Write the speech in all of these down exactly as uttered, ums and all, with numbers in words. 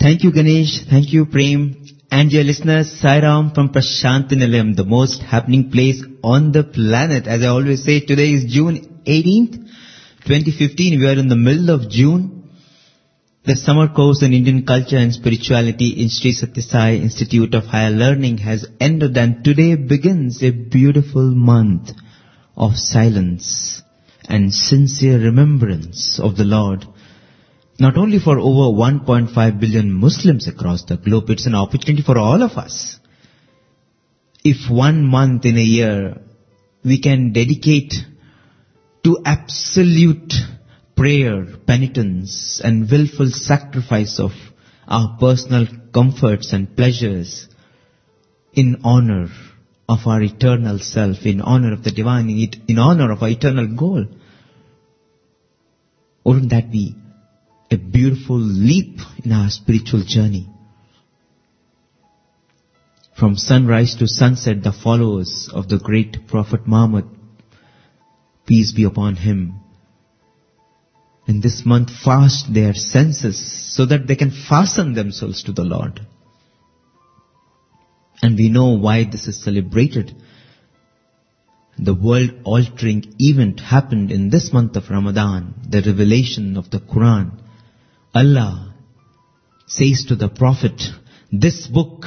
Thank you, Ganesh. Thank you, Prem. And dear listeners, Sai Ram from Prashanti Nilayam, the most happening place on the planet. As I always say, today is June eighteenth, twenty fifteen. We are in the middle of June. The summer course in Indian Culture and Spirituality in Sri Sathya Sai Institute of Higher Learning has ended, and today begins a beautiful month of silence and sincere remembrance of the Lord. Not only for over one point five billion Muslims across the globe, it's an opportunity for all of us. If one month in a year we can dedicate to absolute prayer, penitence and willful sacrifice of our personal comforts and pleasures in honor of our eternal self, in honor of the divine, in honor of our eternal goal, wouldn't that be a beautiful leap in our spiritual journey? From sunrise to sunset, the followers of the great Prophet Muhammad, peace be upon him, in this month fast their senses so that they can fasten themselves to the Lord. And we know why this is celebrated. The world-altering event happened in this month of Ramadan, the revelation of the Quran. Allah says to the Prophet, this book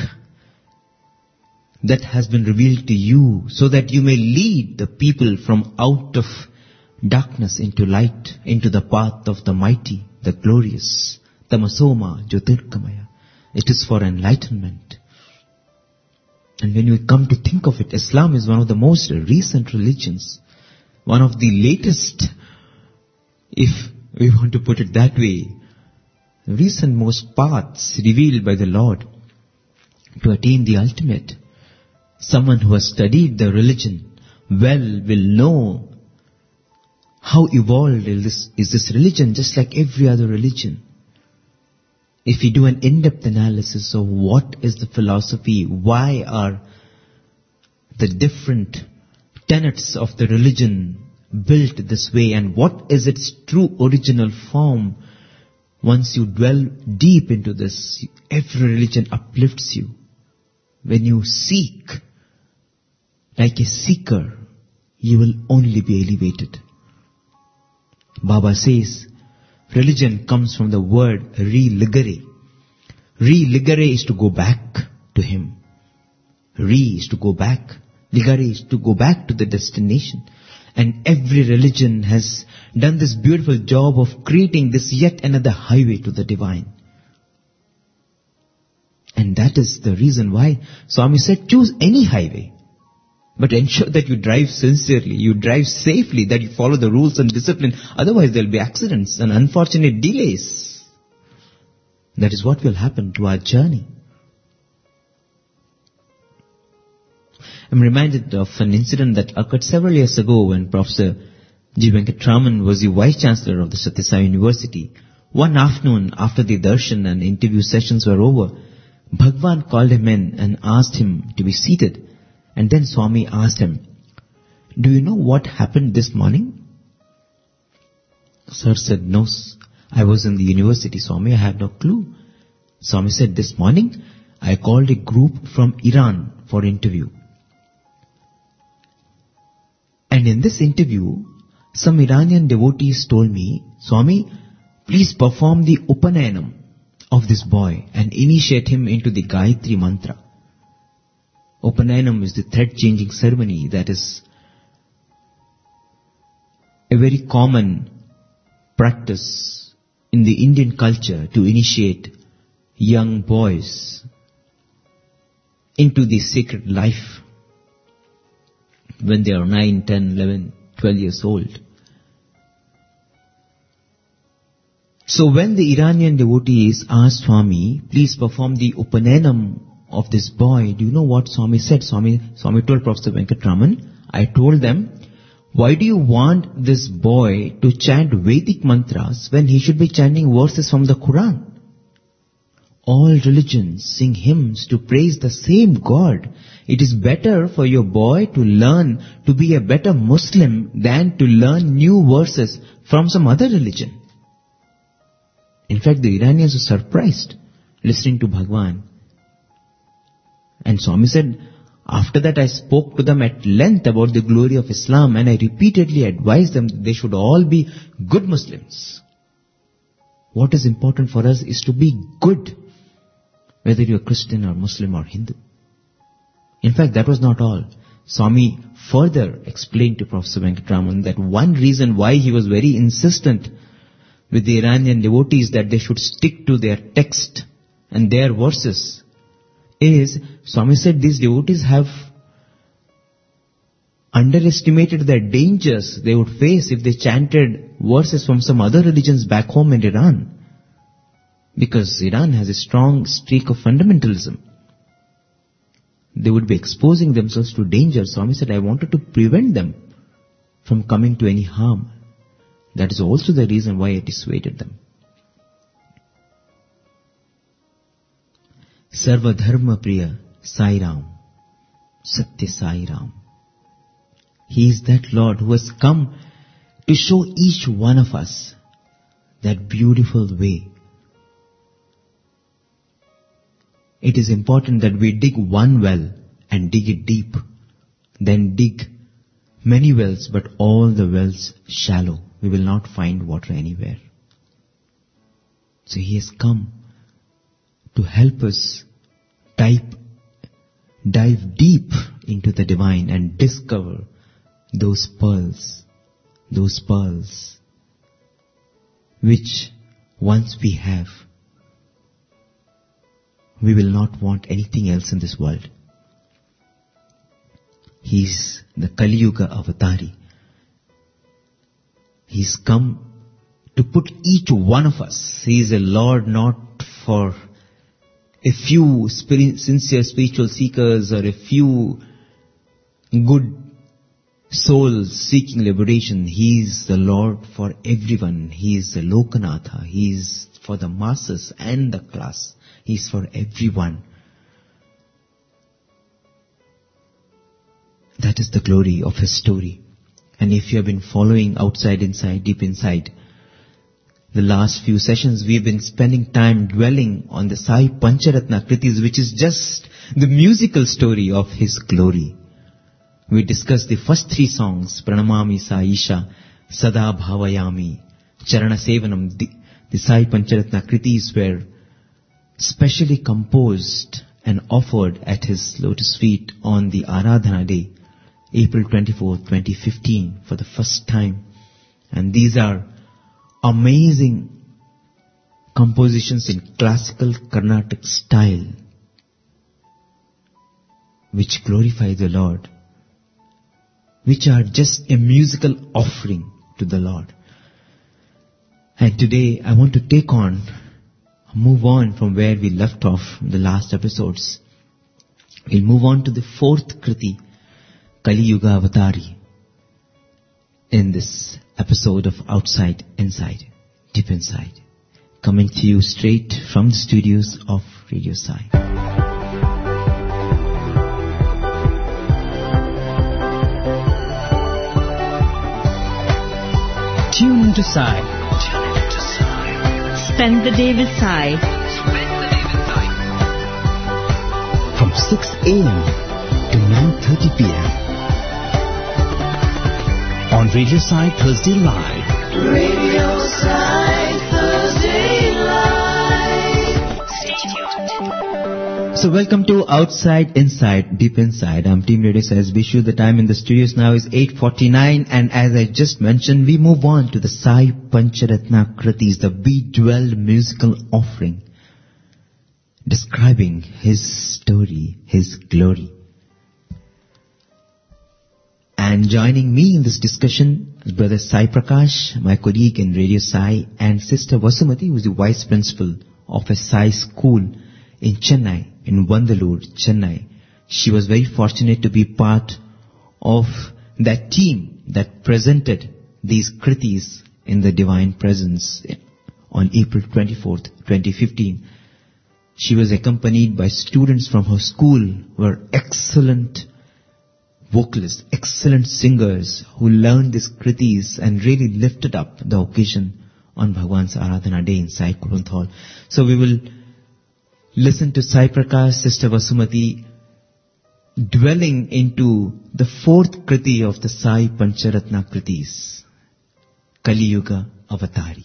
that has been revealed to you so that you may lead the people from out of darkness into light, into the path of the mighty, the glorious, Tamasoma Jyotirgamaya. It is for enlightenment. And when you come to think of it, Islam is one of the most recent religions, one of the latest, if we want to put it that way, recent most paths revealed by the Lord to attain the ultimate. Someone who has studied the religion well will know how evolved is this, is this religion, just like every other religion. If we do an in-depth analysis of what is the philosophy, why are the different tenets of the religion built this way, and what is its true original form, once you dwell deep into this, every religion uplifts you. When you seek, like a seeker, you will only be elevated. Baba says, religion comes from the word re-ligare. Re-ligare is to go back to Him. Re is to go back. Ligare is to go back to the destination. And every religion has done this beautiful job of creating this yet another highway to the divine. And that is the reason why Swami said, choose any highway. But ensure that you drive sincerely, you drive safely, that you follow the rules and discipline. Otherwise there will be accidents and unfortunate delays. That is what will happen to our journey. I'm reminded of an incident that occurred several years ago when Professor G. Venkatraman was the Vice Chancellor of the Sathya Sai University. One afternoon after the darshan and interview sessions were over, Bhagwan called him in and asked him to be seated. And then Swami asked him, do you know what happened this morning? Sir said, no, I was in the university, Swami, I had no clue. Swami said, this morning I called a group from Iran for interview. And in this interview, some Iranian devotees told me, Swami, please perform the Upanayanam of this boy and initiate him into the Gayatri mantra. Upanayanam is the thread-changing ceremony that is a very common practice in the Indian culture to initiate young boys into the sacred life when they are nine, ten, eleven, twelve years old. So when the Iranian devotees asked Swami, please perform the Upanayanam of this boy, do you know what Swami said? Swami, Swami told Professor Venkatraman, I told them, why do you want this boy to chant Vedic mantras when he should be chanting verses from the Quran? All religions sing hymns to praise the same God. It is better for your boy to learn to be a better Muslim than to learn new verses from some other religion. In fact, the Iranians were surprised. listening to Bhagwan. And Swami said, after that I spoke to them at length about the glory of Islam, and I repeatedly advised them that they should all be good Muslims. What is important for us is to be good, whether you're Christian or Muslim or Hindu. In fact, that was not all. Swami further explained to Professor Venkatraman that one reason why he was very insistent with the Iranian devotees that they should stick to their text and their verses is, Swami said, these devotees have underestimated the dangers they would face if they chanted verses from some other religions back home in Iran. Because Iran has a strong streak of fundamentalism. They would be exposing themselves to danger. Swami said, I wanted to prevent them from coming to any harm. That is also the reason why I dissuaded them. Sarva Dharma Priya Sai Ram, Satya Sai Ram. He is that Lord who has come to show each one of us that beautiful way. It is important that we dig one well and dig it deep. Then dig many wells, but all the wells shallow. We will not find water anywhere. So He has come to help us dive, dive deep into the divine and discover those pearls, those pearls, which once we have, we will not want anything else in this world. He is the Kali Yuga Avatari. He's come to put each one of us. He is a Lord not for a few spirit, sincere spiritual seekers or a few good souls seeking liberation. He is the Lord for everyone. He is the Lokanatha. He is for the masses and the class. He is for everyone. That is the glory of His story. And if you have been following Outside, Inside, Deep Inside, the last few sessions we have been spending time dwelling on the Sai Pancharatna Kritis, which is just the musical story of His glory. We discussed the first three songs, Pranamami Sa Isha, Sada Bhavayami, Charana Sevanam. The, the Sai Pancharatna Kritis were specially composed and offered at His lotus feet on the Aradhana day, April twenty-fourth, twenty fifteen, for the first time. And these are amazing compositions in classical Carnatic style, which glorify the Lord, which are just a musical offering to the Lord. And today I want to take on, move on from where we left off in the last episodes. We'll move on to the fourth Kriti, Kali Yuga Avatari, in this episode of Outside, Inside, Deep Inside, coming to you straight from the studios of Radio Sai. Tune into Sai. Tune into Sai. Spend the day with Sai. Spend the day with Sai. From six a.m. to nine thirty p.m. on Radio Sai Thursday Live. Radio Sai Thursday Live. Stay tuned. So welcome to Outside, Inside, Deep Inside. I'm Team Radio Sai's Vishu. The time in the studios now is eight forty-nine, and as I just mentioned, we move on to the Sai Pancharatna Kritis, the bejeweled musical offering, describing His story, His glory. And joining me in this discussion is Brother Sai Prakash, my colleague in Radio Sai, and Sister Vasumati, who is the Vice Principal of a Sai school in Chennai, in Vandalur, Chennai. She was very fortunate to be part of that team that presented these Kritis in the Divine Presence on April twenty-fourth, twenty fifteen. She was accompanied by students from her school who were excellent vocalists, excellent singers who learned these Kritis and really lifted up the occasion on Bhagwan's Aradhana Day inside Kurunth Hall. So we will Listen to Sai Prakash, Sister Vasumati, dwelling into the fourth Kriti of the Sai Pancharatna Kritis, Kali Yuga Avatari.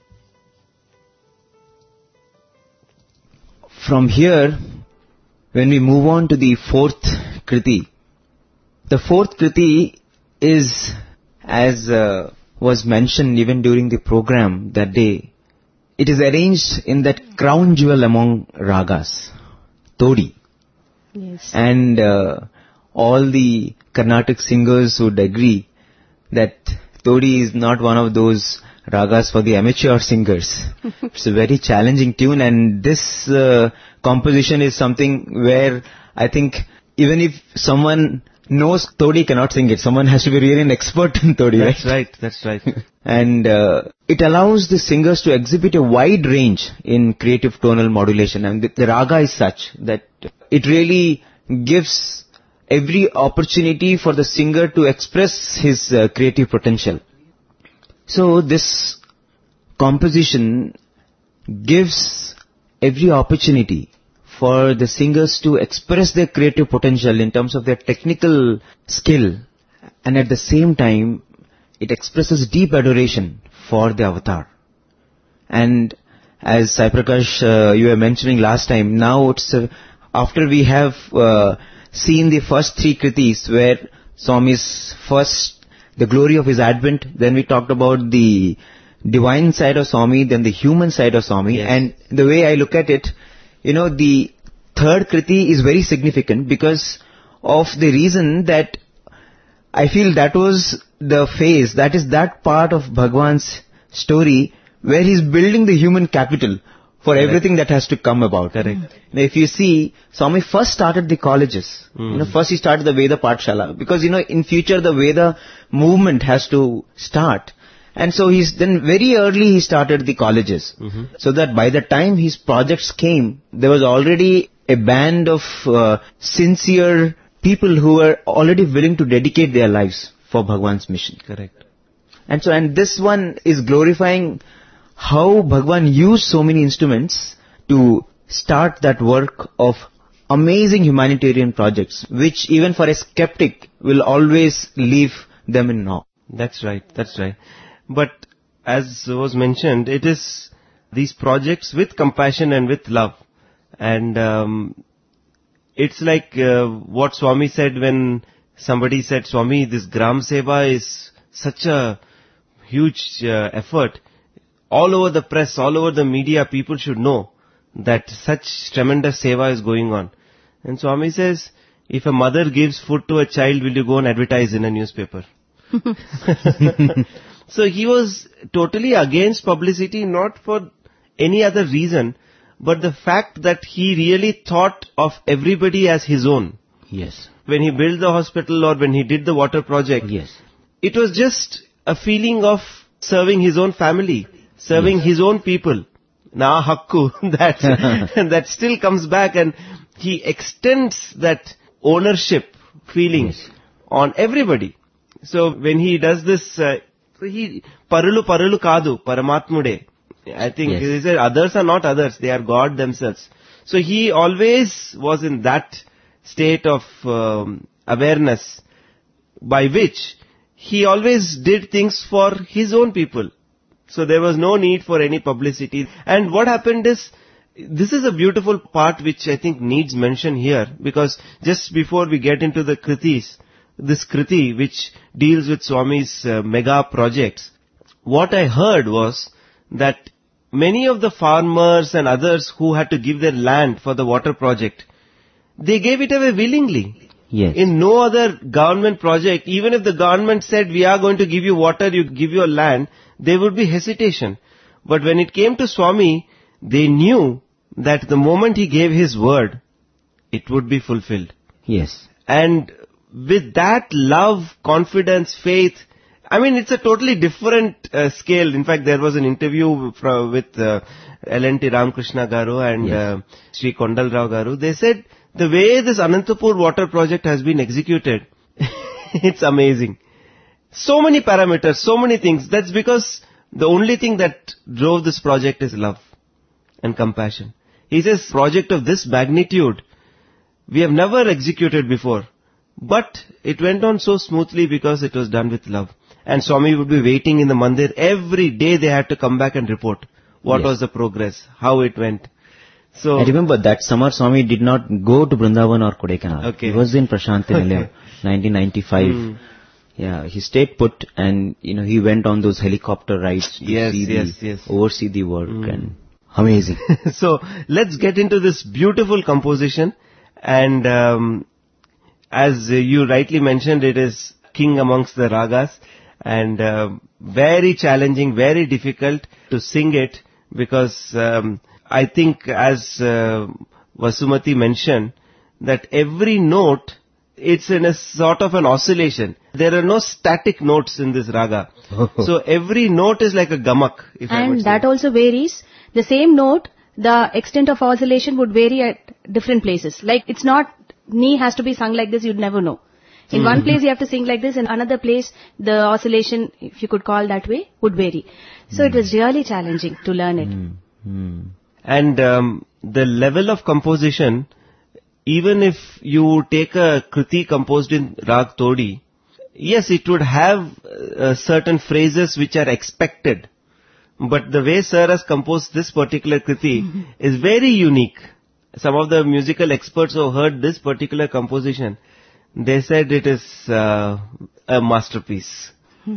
From here, when we move on to the fourth Kriti, the fourth Kriti is, as uh, was mentioned even during the program that day, it is arranged in that crown jewel among ragas, Todi. Yes. And uh, all the Carnatic singers would agree that Todi is not one of those ragas for the amateur singers. It's a very challenging tune, and this uh, composition is something where I think even if someone knows Todi, cannot sing it. Someone has to be really an expert in Todi, That's right? right, that's right. And uh, it allows the singers to exhibit a wide range in creative tonal modulation. And the, the raga is such that it really gives every opportunity for the singer to express his uh, creative potential. So this composition gives every opportunity for the singers to express their creative potential in terms of their technical skill, and at the same time it expresses deep adoration for the avatar. And as Sai Prakash, uh, you were mentioning last time, now it's uh, after we have uh, seen the first three kritis where Swami's first, the glory of his advent, then we talked about the divine side of Swami, then the human side of Swami. Yes. And the way I look at it, you know, the third kriti is very significant because of the reason that I feel that was the phase, that is that part of Bhagwan's story where he's building the human capital for Correct. everything that has to come about. Correct. Now, if you see, Swami first started the colleges. Mm. You know, first he started the Veda Pathshala because, you know, in future the Veda movement has to start. And so he's then very early he started the colleges. Mm-hmm. So that by the time his projects came, there was already a band of uh, sincere people who were already willing to dedicate their lives for Bhagwan's mission. Correct. And so, and this one is glorifying how Bhagwan used so many instruments to start that work of amazing humanitarian projects, which even for a skeptic will always leave them in awe. That's right, that's right. But as was mentioned, it is these projects with compassion and with love. And um, it's like uh, what Swami said when somebody said, Swami, this Gram Seva is such a huge uh, effort. All over the press, all over the media, people should know that such tremendous seva is going on. And Swami says, if a mother gives food to a child, will you go and advertise in a newspaper? So he was totally against publicity, not for any other reason, but the fact that he really thought of everybody as his own. Yes. When he built the hospital or when he did the water project, Yes. it was just a feeling of serving his own family, serving his own people. Na hakku, that, that still comes back, and he extends that ownership feeling Yes. on everybody. So when he does this, uh, so he, parulu parulu kadu, paramatmude. I think Yes. he said others are not others, they are God themselves. So he always was in that state of um, awareness by which he always did things for his own people. So there was no need for any publicity. And what happened is, this is a beautiful part which I think needs mention here, because just before we get into the kritis, this kriti which deals with Swami's uh, mega projects, what I heard was that many of the farmers and others who had to give their land for the water project, they gave it away willingly. Yes. In no other government project, even if the government said, we are going to give you water, you give your land, there would be hesitation. But when it came to Swami, they knew that the moment he gave his word, it would be fulfilled. Yes. And with that love, confidence, faith, I mean, it's a totally different uh, scale. In fact, there was an interview from, with uh, L N T Ramakrishna Garu and Yes. uh, Sri Kondal Rao Garu. They said, the way this Anantapur water project has been executed, it's amazing. So many parameters, so many things. That's because the only thing that drove this project is love and compassion. He says, project of this magnitude, we have never executed before. But it went on so smoothly because it was done with love. And Swami would be waiting in the mandir. Every day they had to come back and report what Yes. was the progress, how it went. So I remember that summer Swami did not go to Vrindavan or Kodaikanal. Okay. He was in Prashanti Nilayam, nineteen ninety-five. Hmm. Yeah, he stayed put and, you know, he went on those helicopter rides to Yes, see yes, the, yes. oversee the work and amazing. So let's get into this beautiful composition. And um, as uh, you rightly mentioned, it is king amongst the ragas, and uh, very challenging, very difficult to sing it, because um, I think, as uh, Vasumati mentioned, that every note, it's in a sort of an oscillation. There are no static notes in this raga. So every note is like a gamak, if I would And say. that also varies. The same note, the extent of oscillation would vary at different places. Like, it's not, knee has to be sung like this, you'd never know. In one place you have to sing like this, in another place the oscillation, if you could call that way, would vary. So it was really challenging to learn it. And um, the level of composition, even if you take a kriti composed in Rag Todi, yes, it would have uh, certain phrases which are expected. But the way Sir has composed this particular kriti is very unique. Some of the musical experts who heard this particular composition, they said it is uh, a masterpiece.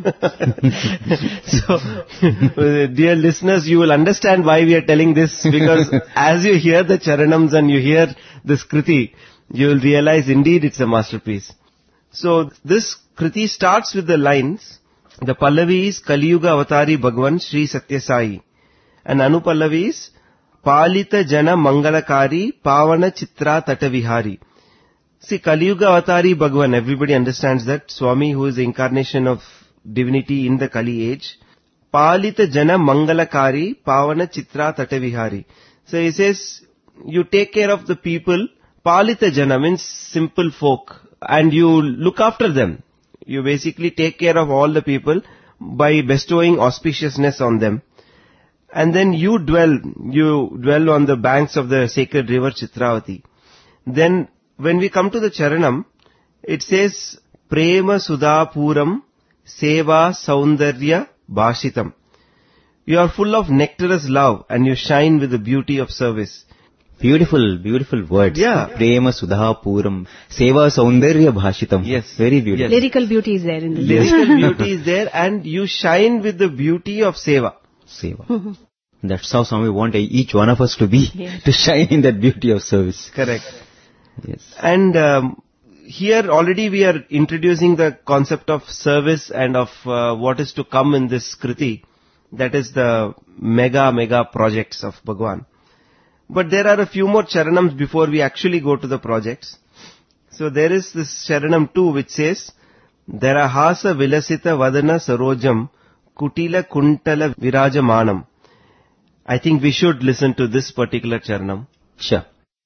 So, uh, dear listeners, you will understand why we are telling this, because as you hear the charanams and you hear this kriti, you will realize indeed it's a masterpiece. So this kriti starts with the lines, the Pallavi is Kali Yuga Avatari Bhagavan Sri Satya Sai, and Anupallavi is Palita Jana Mangalakari Pavana Chitra Tatavihari. See, Kali Yuga Avatari Bhagavan, everybody understands that, Swami, who is the incarnation of divinity in the Kali age. Palita Jana Mangalakari Pavana Chitra Tatavihari. So he says, you take care of the people. Palita Jana means simple folk, and you look after them. You basically take care of all the people by bestowing auspiciousness on them. And then you dwell, you dwell on the banks of the sacred river Chitravati. Then when we come to the Charanam, it says, Prema Sudha Puram Seva Saundarya Bhashitam. You are full of nectarous love and you shine with the beauty of service. Beautiful, beautiful words. Yeah. Prema Sudha Puram Seva Saundarya Bhashitam. Yes. Very beautiful. Yes. Lyrical beauty is there in this. Lyrical beauty is there, and you shine with the beauty of Seva. Seva. That's how Swami want each one of us to be, Yes. to shine in that beauty of service. Correct. Yes. And um, here already we are introducing the concept of service and of uh, what is to come in this kriti. That is the mega, mega projects of Bhagwan. But there are a few more charanams before we actually go to the projects. So there is this charanam two which says, Darahasa Vilasita Vadana Sarojam Kutila Kuntala Virajamanam. I think we should listen to this particular charanam. Sure.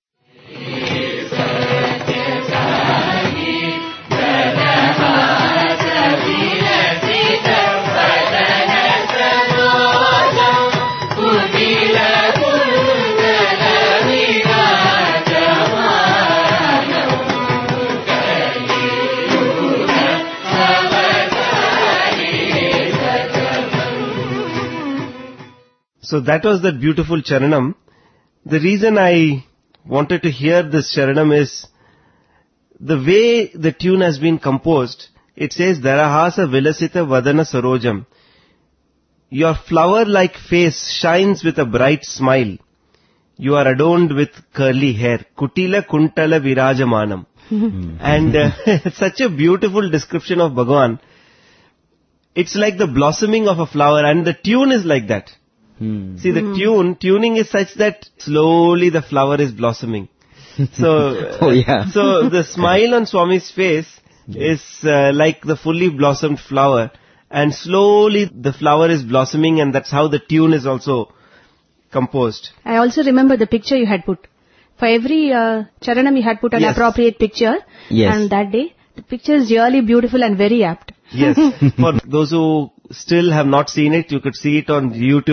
So that was that beautiful charanam. The reason I wanted to hear this charanam is the way the tune has been composed. It says, Darahasa Vilasita Vadana Sarojam. Your flower-like face shines with a bright smile. You are adorned with curly hair. Kutila Kuntala Virajamanam. And uh, it's such a beautiful description of Bhagavan. It's like the blossoming of a flower, and the tune is like that. Hmm. See, the tune, tuning is such that slowly the flower is blossoming. So, Oh, yeah. so the smile on Swami's face is uh, like the fully blossomed flower, and slowly the flower is blossoming, and that's how the tune is also composed. I also remember the picture you had put. For every uh, charanam you had put an Yes. appropriate picture. Yes. And that day, the picture is really beautiful and very apt. Yes. For those who still have not seen it, you could see it on YouTube.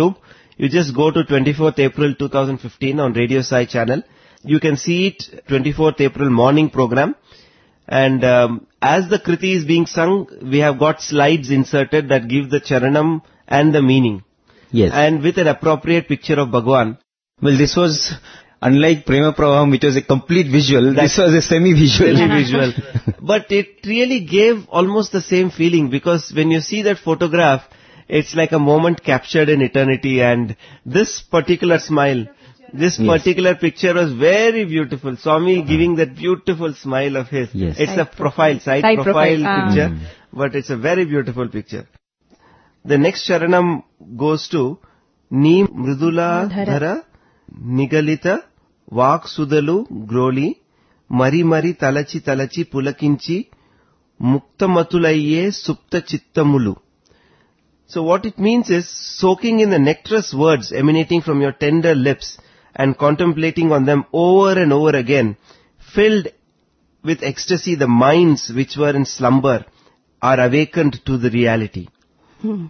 you just go to twenty-fourth April twenty fifteen on Radio Sai channel. You can see it, twenty-fourth April morning program. And um, as the Kriti is being sung, we have got slides inserted that give the Charanam and the meaning. Yes. And with an appropriate picture of Bhagwan. Well, this was, unlike Prema Pravaham, which was a complete visual, this was a semi-visual. Semi-visual. But it really gave almost the same feeling, because when you see that photograph, it's like a moment captured in eternity, and this particular smile, this Yes. particular picture was very beautiful. Swami giving that beautiful smile of his. Yes. It's Side a profile, side, side profile, profile, ah. picture, Mm. but it's a very beautiful picture. The next Charanam goes to Ni Mridula Dhara Nigalita Vak Sudalu Groli Mari Mari Talachi Talachi Pulakinchi Muktamatulaye Supta Chittamulu. So what it means is soaking in the nectarous words emanating from your tender lips and contemplating on them over and over again, filled with ecstasy, the minds which were in slumber are awakened to the reality. Hmm.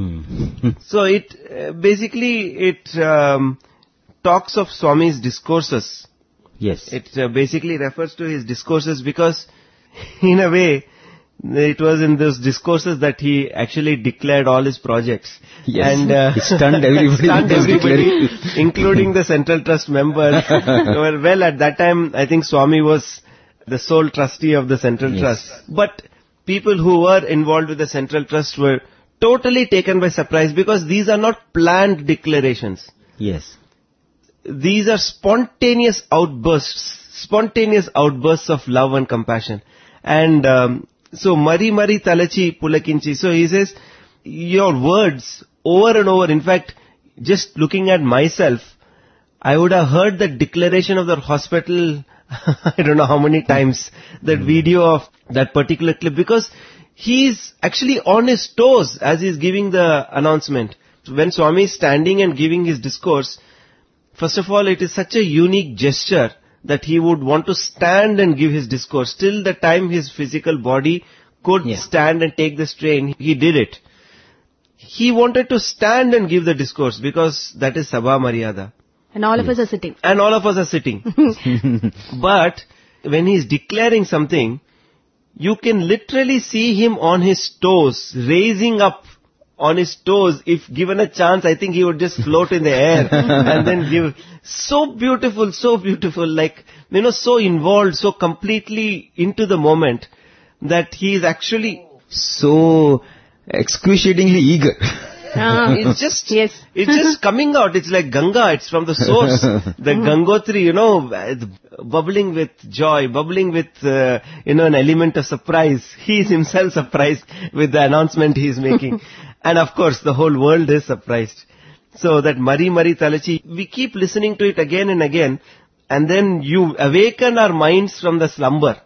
So it uh, basically it um, talks of Swami's discourses. Yes. It uh, basically refers to his discourses, because in a way it was in those discourses that he actually declared all his projects. Yes. And uh, He stunned everybody stunned with those everybody, declarations. including the Central Trust members. well, well, at that time, I think Swami was the sole trustee of the Central Yes. Trust. But people who were involved with the Central Trust were totally taken by surprise, because these are not planned declarations. Yes. These are spontaneous outbursts, spontaneous outbursts of love and compassion. And um, so, Mari Mari Talachi Pulakinchi. So he says, your words over and over, in fact, just looking at myself, I would have heard the declaration of the hospital, I don't know how many times, that video of that particular clip, because he's actually on his toes as he's giving the announcement. When Swami is standing and giving his discourse, first of all, it is such a unique gesture that he would want to stand and give his discourse. Till the time his physical body could Yeah. stand and take the strain, he did it. He wanted to stand and give the discourse, because that is Sabha Maryada. And all of us are sitting. And all of us are sitting. But when he is declaring something, you can literally see him on his toes, raising up on his toes. If given a chance, I think he would just float in the air and then give. So beautiful, so beautiful, like, you know, so involved, so completely into the moment that he is actually, So excruciatingly eager. Ah. it's just, Yes. it's just coming out. It's like Ganga, it's from the source. The Gangotri, you know, it's bubbling with joy, bubbling with, uh, you know, an element of surprise. He is himself surprised with the announcement he is making. And of course, the whole world is surprised. So that Mari Mari Talachi, we keep listening to it again and again, and then you awaken our minds from the slumber.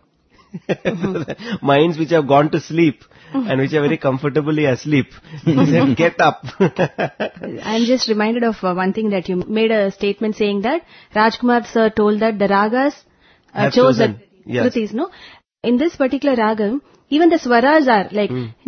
Minds which have gone to sleep and which are very comfortably asleep. Then get up. I'm just reminded of uh, one thing that you made a statement saying that Rajkumar sir told that the ragas uh, Have chose chosen, the yes. Kritis, no? In this particular ragam, even the swaras are like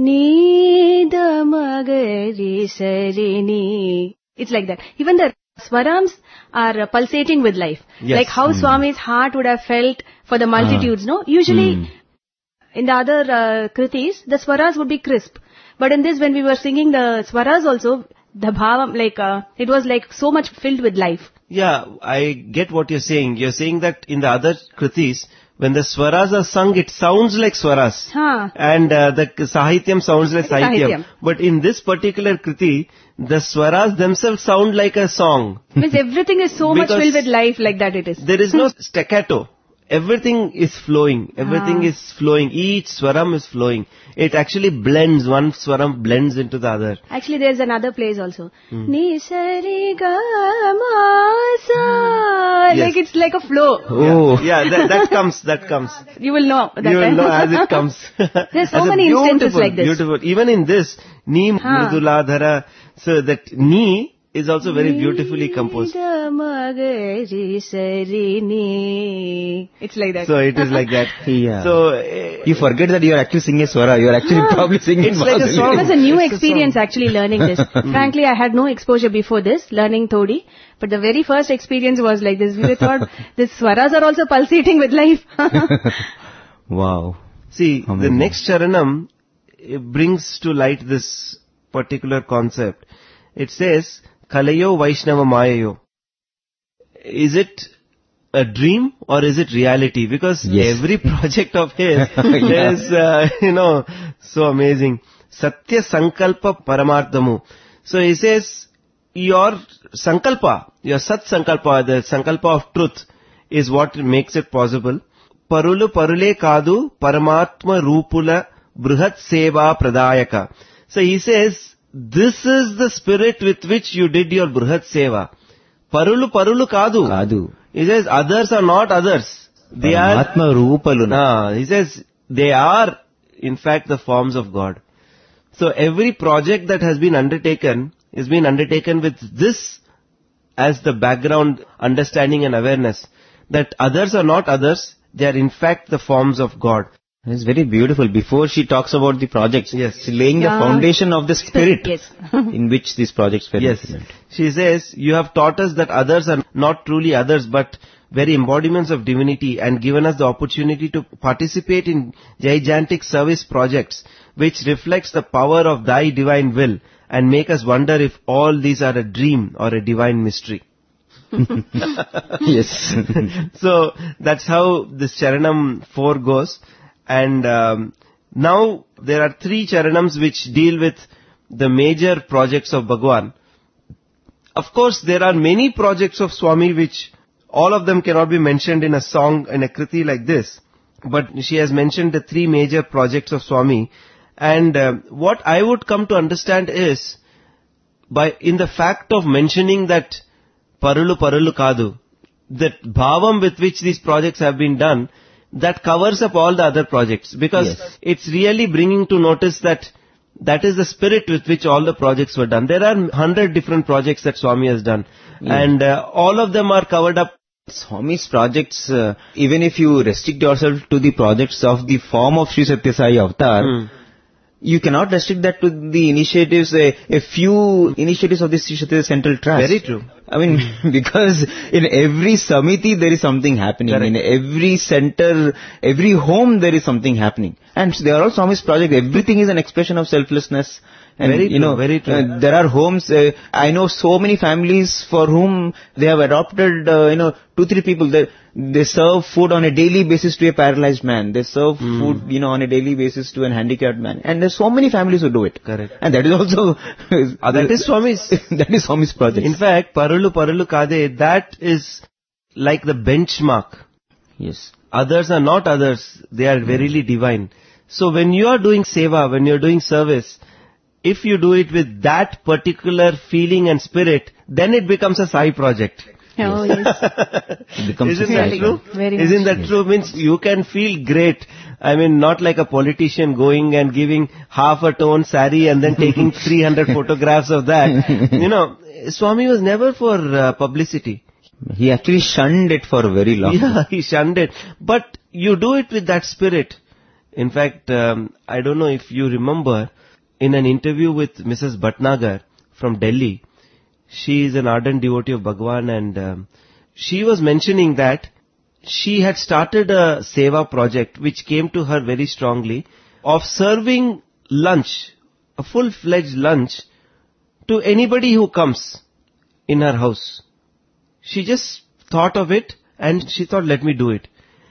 Ni da magari sarini. It's like that. Even the swarams are uh, pulsating with life. Yes. Like how Swami's heart would have felt for the multitudes, no? Usually in the other uh, kritis, the swaras would be crisp. But in this, when we were singing the swaras also, the bhavam, like, uh, it was like so much filled with life. Yeah, I get what you're saying. You're saying that in the other kritis, when the swaras are sung, it sounds like swaras. Huh. And uh, the sahityam sounds like sahityam. Sahityam. But in this particular kriti, the swaras themselves sound like a song. Means everything is so much Because filled with life like that it is. There is no staccato. Everything is flowing. Everything Ah. is flowing. Each swaram is flowing. It actually blends. One swaram blends into the other. Actually, there's another place also. Ni sari ga ma sa. Yes. Like it's like a flow. Oh. Yeah, that, that comes. That comes. You will know that You will time. know as it comes. There's so As a many instances beautiful, like this. Beautiful. Even in this, Ni Huh. Mridula Dhara. So that Ni is also very beautifully composed. Ni da Magari Sari Ni. It's like that. So it is like that. Yeah. So uh, You forget that you are actually singing a swara. You are actually probably singing It's like a Madhuri. song. It was a new It's a experience song. actually learning this. Frankly, I had no exposure before this, learning Todi. But the very first experience was like this. We thought, these swaras are also pulsating with life. Wow. see, Amazing. the next charanam it brings to light this particular concept. It says, Kalayo Vaishnava Mayayo. Is it a dream or is it reality? Because Yes. every project of his Yeah. is, uh, you know, so amazing. Satya Sankalpa Paramarthamu. So he says, your Sankalpa, your Sat Sankalpa, the Sankalpa of truth is what makes it possible. Parulu Parule Kadu Paramatma Rupula Bruhat Seva Pradayaka. So he says, this is the spirit with which you did your Bruhat Seva. Parulu Parulu Kadu. Kadu. He says, others are not others. They are, Paramatma Rupaluna. Ah, he says, they are in fact the forms of God. So every project that has been undertaken is being undertaken with this as the background understanding and awareness that others are not others, they are in fact the forms of God. It's very beautiful. Before she talks about the projects, Yes. she's laying Yeah. the foundation of the spirit Yes. in which these projects were Yes. implemented. She says, you have taught us that others are not truly others but very embodiments of divinity and given us the opportunity to participate in gigantic service projects which reflects the power of thy divine will and make us wonder if all these are a dream or a divine mystery. Yes. So that's how this Charanam four goes. And um, now there are three Charanams which deal with the major projects of Bhagwan. Of course, there are many projects of Swami which all of them cannot be mentioned in a song, in a kriti like this. But she has mentioned the three major projects of Swami. And uh, what I would come to understand is, by in the fact of mentioning that Parulu Parulu Kadu, that bhavam with which these projects have been done, that covers up all the other projects. Because Yes. it's really bringing to notice that that is the spirit with which all the projects were done. There are hundred different projects that Swami has done. Yeah. And uh, all of them are covered up. Swami's projects, uh, even if you restrict yourself to the projects of the form of Sri Satya Sai Avatar, Hmm. you cannot restrict that to the initiatives, a, a few initiatives of the Sri Satya Central Trust. Very true. I mean, because in every samiti there is something happening. Correct. In every center, every home there is something happening. And they are all Swami's project. Everything is an expression of selflessness. And, Very you true, know, very true. uh, there are homes, uh, I know so many families for whom they have adopted, uh, you know, two, three people. They, they serve food on a daily basis to a paralyzed man. They serve Hmm. food, you know, on a daily basis to an handicapped man. And there's so many families who do it. Correct. And that is also... That is Swami's. that is Swami's project. In fact, Parulu Parulu Kade, that is like the benchmark. Yes. Others are not others. They are verily divine. So when you are doing seva, when you are doing service, if you do it with that particular feeling and spirit, then it becomes a Sai project. Oh, yes. It becomes Isn't a that Sai true? project. Very Isn't much. that true? Means you can feel great. I mean, not like a politician going and giving half a tone sari and then taking three hundred photographs of that. You know, Swami was never for uh, publicity. He actually shunned it for a very long time. Yeah, he shunned it. But you do it with that spirit. In fact, um, I don't know if you remember, in an interview with Missus Bhatnagar from Delhi, she is an ardent devotee of Bhagwan, and um, she was mentioning that she had started a seva project which came to her very strongly of serving lunch, a full-fledged lunch, to anybody who comes in her house. She just thought of it and she thought, let me do it.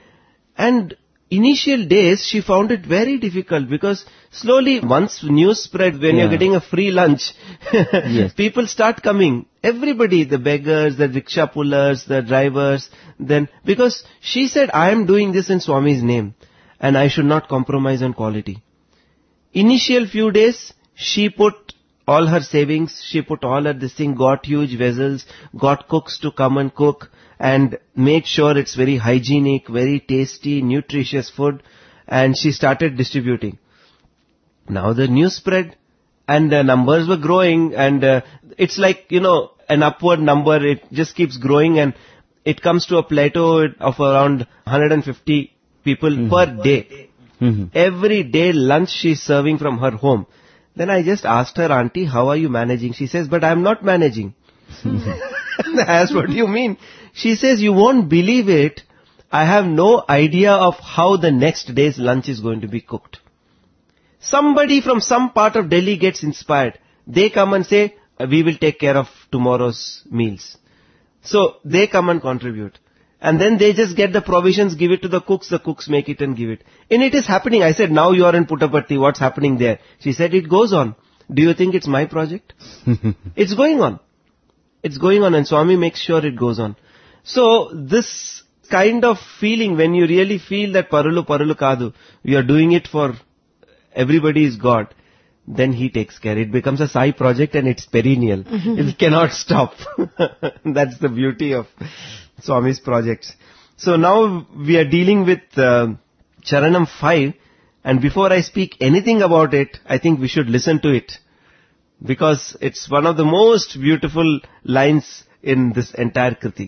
And initial days she found it very difficult because slowly once news spread when Yeah. you're getting a free lunch, Yes. people start coming. Everybody, the beggars, the rickshaw pullers, the drivers, then, because she said, I am doing this in Swami's name and I should not compromise on quality. Initial few days, she put all her savings, she put all her this thing, got huge vessels, got cooks to come and cook, and made sure it's very hygienic, very tasty, nutritious food, and she started distributing. Now the news spread, and the numbers were growing, and uh, it's like, you know, an upward number, it just keeps growing, and it comes to a plateau of around one hundred fifty people mm-hmm. per day. Mm-hmm. Every day lunch she's serving from her home. Then I just asked her, Auntie, how are you managing? She says, but I'm not managing. I asked, what do you mean? She says, you won't believe it. I have no idea of how the next day's lunch is going to be cooked. Somebody from some part of Delhi gets inspired. They come and say, we will take care of tomorrow's meals. So they come and contribute. And then they just get the provisions, give it to the cooks, the cooks make it and give it. And it is happening. I said, now you are in Puttaparthi, what's happening there? She said, it goes on. Do you think it's my project? It's going on. It's going on, and Swami makes sure it goes on. So this kind of feeling, when you really feel that Parulu Parulu Kadu, you are doing it for everybody is God, then he takes care. It becomes a Sai project and it's perennial. It cannot stop. That's the beauty of Swami's projects. So now we are dealing with uh, Charanam five, and before I speak anything about it, I think we should listen to it, because it's one of the most beautiful lines in this entire Kriti.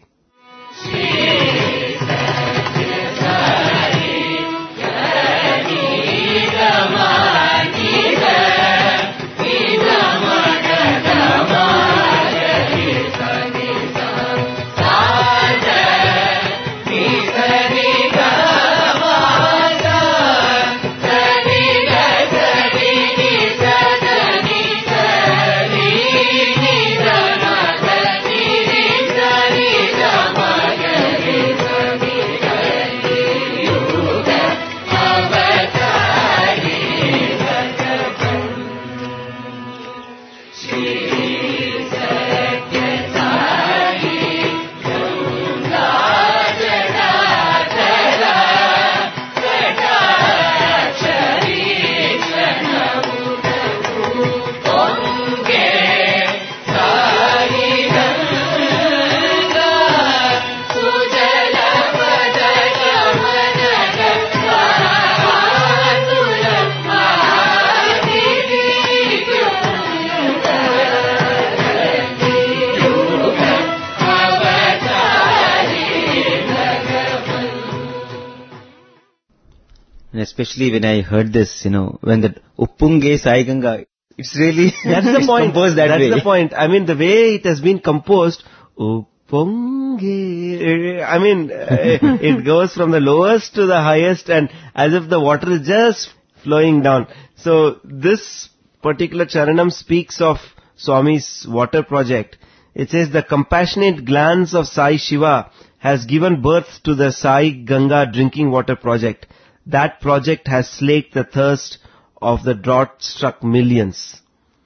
Especially when I heard this, you know, when the Uppunge Sai Ganga, it's really that's the point. composed that that's way. the point. I mean, the way it has been composed, Uppunge, I mean, it goes from the lowest to the highest, and as if the water is just flowing down. So this particular Charanam speaks of Swami's water project. It says, the compassionate glance of Sai Shiva has given birth to the Sai Ganga drinking water project. That project has slaked the thirst of the drought-struck millions.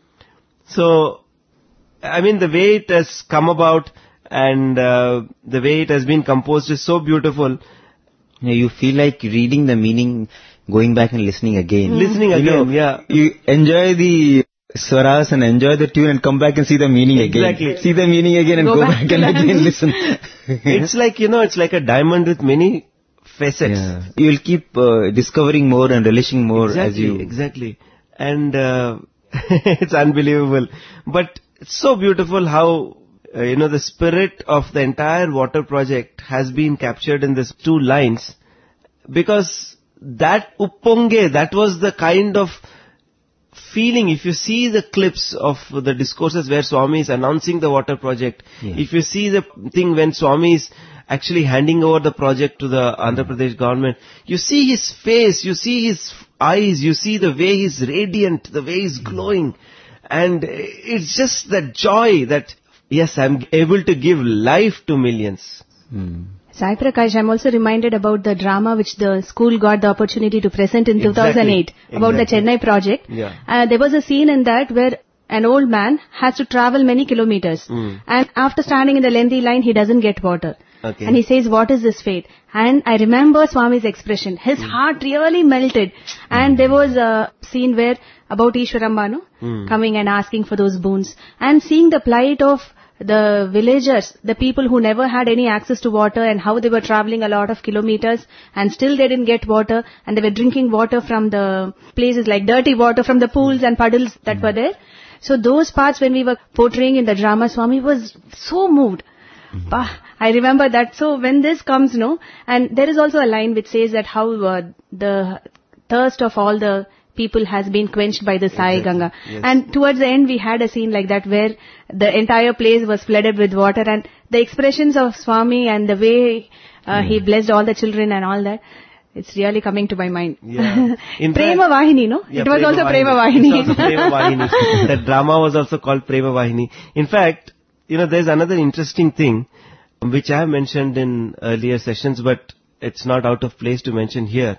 So, I mean, the way it has come about and uh, the way it has been composed is so beautiful. Yeah, you feel like reading the meaning, going back and listening again. Mm. Listening again, you know, yeah. You enjoy the swaras and enjoy the tune and come back and see the meaning exactly. again. See the meaning again and go, go back, back and again listen. It's like, you know, it's like a diamond with many facets. Yeah. You will keep uh, discovering more and relishing more exactly, as you... Exactly. And uh, it's unbelievable. But it's so beautiful how, uh, you know, the spirit of the entire water project has been captured in these two lines. Because that Uppunge, that was the kind of feeling. If you see the clips of the discourses where Swami is announcing the water project, yeah. If you see the thing when Swami is actually handing over the project to the Andhra Pradesh government, you see his face, you see his eyes, you see the way he's radiant, the way he's glowing. And it's just that joy that, yes, I'm able to give life to millions. Hmm. Sai Prakash, I'm also reminded about the drama which the school got the opportunity to present in exactly. two thousand eight about exactly. the Chennai project. Yeah. Uh, there was a scene in that where an old man has to travel many kilometers. Mm. And after standing in the lengthy line, he doesn't get water. Okay. And he says, what is this fate? And I remember Swami's expression. His mm. heart really melted. And mm. there was a scene where about Ishwarambanu mm. coming and asking for those boons. And seeing the plight of the villagers, the people who never had any access to water and how they were traveling a lot of kilometers and still they didn't get water and they were drinking water from the places like dirty water from the pools and puddles that mm. were there. So those parts when we were portraying in the drama, Swami was so moved. Mm-hmm. Bah, I remember that. So when this comes, no, and there is also a line which says that how uh, the thirst of all the people has been quenched by the Sai exactly. Ganga. Yes. And towards the end we had a scene like that where the entire place was flooded with water and the expressions of Swami and the way uh, mm. he blessed all the children and all that, it's really coming to my mind. Yeah. Prema Vahini, no? Yeah, it was Prema also Vahini. Prema Vahini. It's also Prema Vahini. That drama was also called Prema Vahini. In fact, you know, there's another interesting thing which I have mentioned in earlier sessions, but it's not out of place to mention here.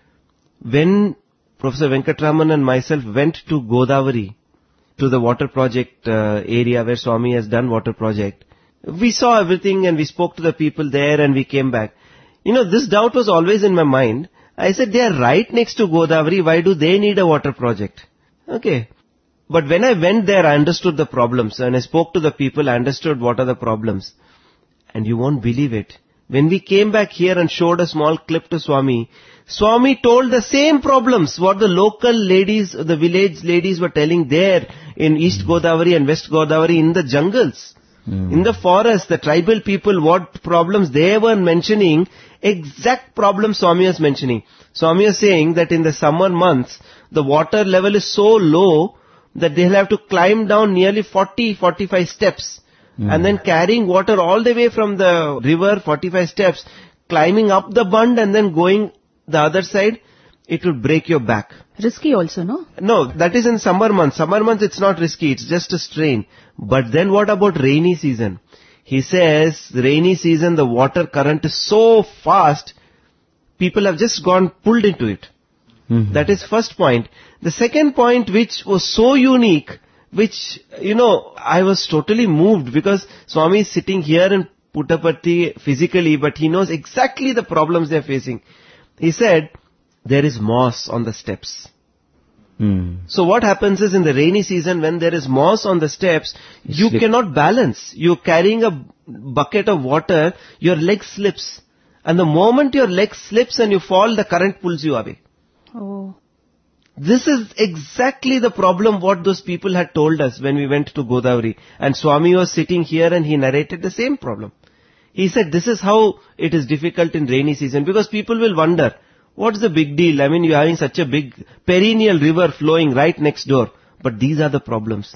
When Professor Venkatraman and myself went to Godavari, to the water project uh, area where Swami has done water project, we saw everything and we spoke to the people there and we came back. You know, this doubt was always in my mind. I said, they are right next to Godavari, why do they need a water project? Okay. But when I went there, I understood the problems and I spoke to the people, I understood what are the problems. And you won't believe it. When we came back here and showed a small clip to Swami, Swami told the same problems what the local ladies, the village ladies were telling there in East Godavari and West Godavari in the jungles. Mm. In the forest, the tribal people, what problems they were mentioning, exact problems Swami was mentioning. Swami was saying that in the summer months, the water level is so low that they'll have to climb down nearly forty, forty-five steps. Mm. And then carrying water all the way from the river, forty-five steps, climbing up the bund and then going the other side, it will break your back. Risky also, no? No, that is in summer months. Summer months it's not risky, it's just a strain. But then what about rainy season? He says, rainy season the water current is so fast, people have just gone pulled into it. Mm-hmm. That is first point. The second point which was so unique, which, you know, I was totally moved because Swami is sitting here in Puttaparthi physically, but he knows exactly the problems they are facing. He said, there is moss on the steps. Hmm. So what happens is in the rainy season when there is moss on the steps, you Slip. cannot balance. You're carrying a bucket of water, your leg slips. And the moment your leg slips and you fall, the current pulls you away. Oh. This is exactly the problem what those people had told us when we went to Godavari. And Swami was sitting here and he narrated the same problem. He said this is how it is difficult in rainy season because people will wonder, what's the big deal? I mean, you're having such a big perennial river flowing right next door. But these are the problems.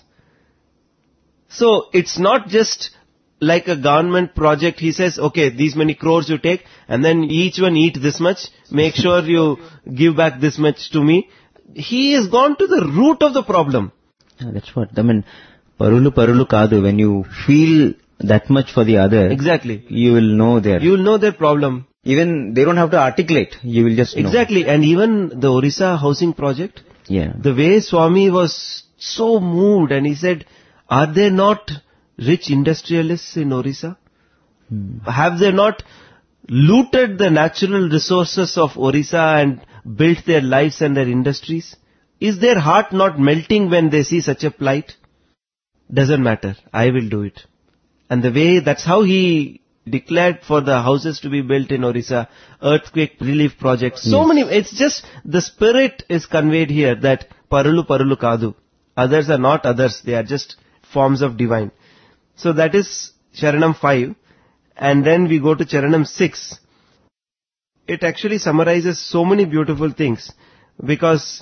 So it's not just like a government project. He says, okay, these many crores you take and then each one eat this much. Make sure you give back this much to me. He has gone to the root of the problem. Yeah, that's what, I mean, parulu parulu kadu, when you feel that much for the other. Exactly. You will know their. You will know their problem. Even they don't have to articulate. You will just know. Exactly. And even the Orissa housing project. Yeah. The way Swami was so moved and he said, are there not rich industrialists in Orissa? Hmm. Have they not looted the natural resources of Orissa and built their lives and their industries? Is their heart not melting when they see such a plight? Doesn't matter. I will do it. And the way, that's how he declared for the houses to be built in Orissa, earthquake relief projects. So yes. many, it's just, the spirit is conveyed here that parulu parulu kadu. Others are not others, they are just forms of divine. So that is Charanam five. And then we go to Charanam six. It actually summarizes so many beautiful things. Because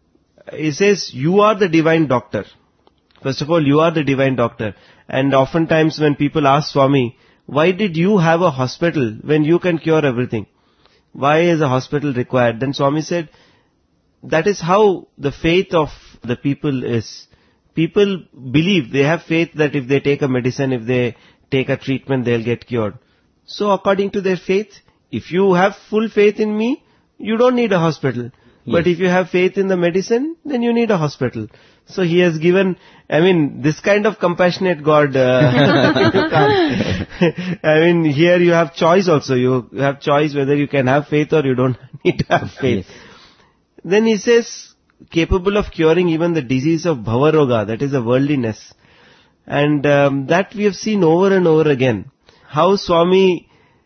it says, you are the divine doctor. First of all, you are the divine doctor. And oftentimes when people ask Swami, why did you have a hospital when you can cure everything? Why is a hospital required? Then Swami said, that is how the faith of the people is. People believe, they have faith that if they take a medicine, if they take a treatment, they'll get cured. So according to their faith, if you have full faith in me, you don't need a hospital. Yes. But if you have faith in the medicine, then you need a hospital. So he has given, I mean, this kind of compassionate God, uh, you can't. I mean, here you have choice also. You have choice whether you can have faith or you don't need to have faith. Yes. Then he says, capable of curing even the disease of Bhavaroga, that is a worldliness. And um, that we have seen over and over again. How Swami,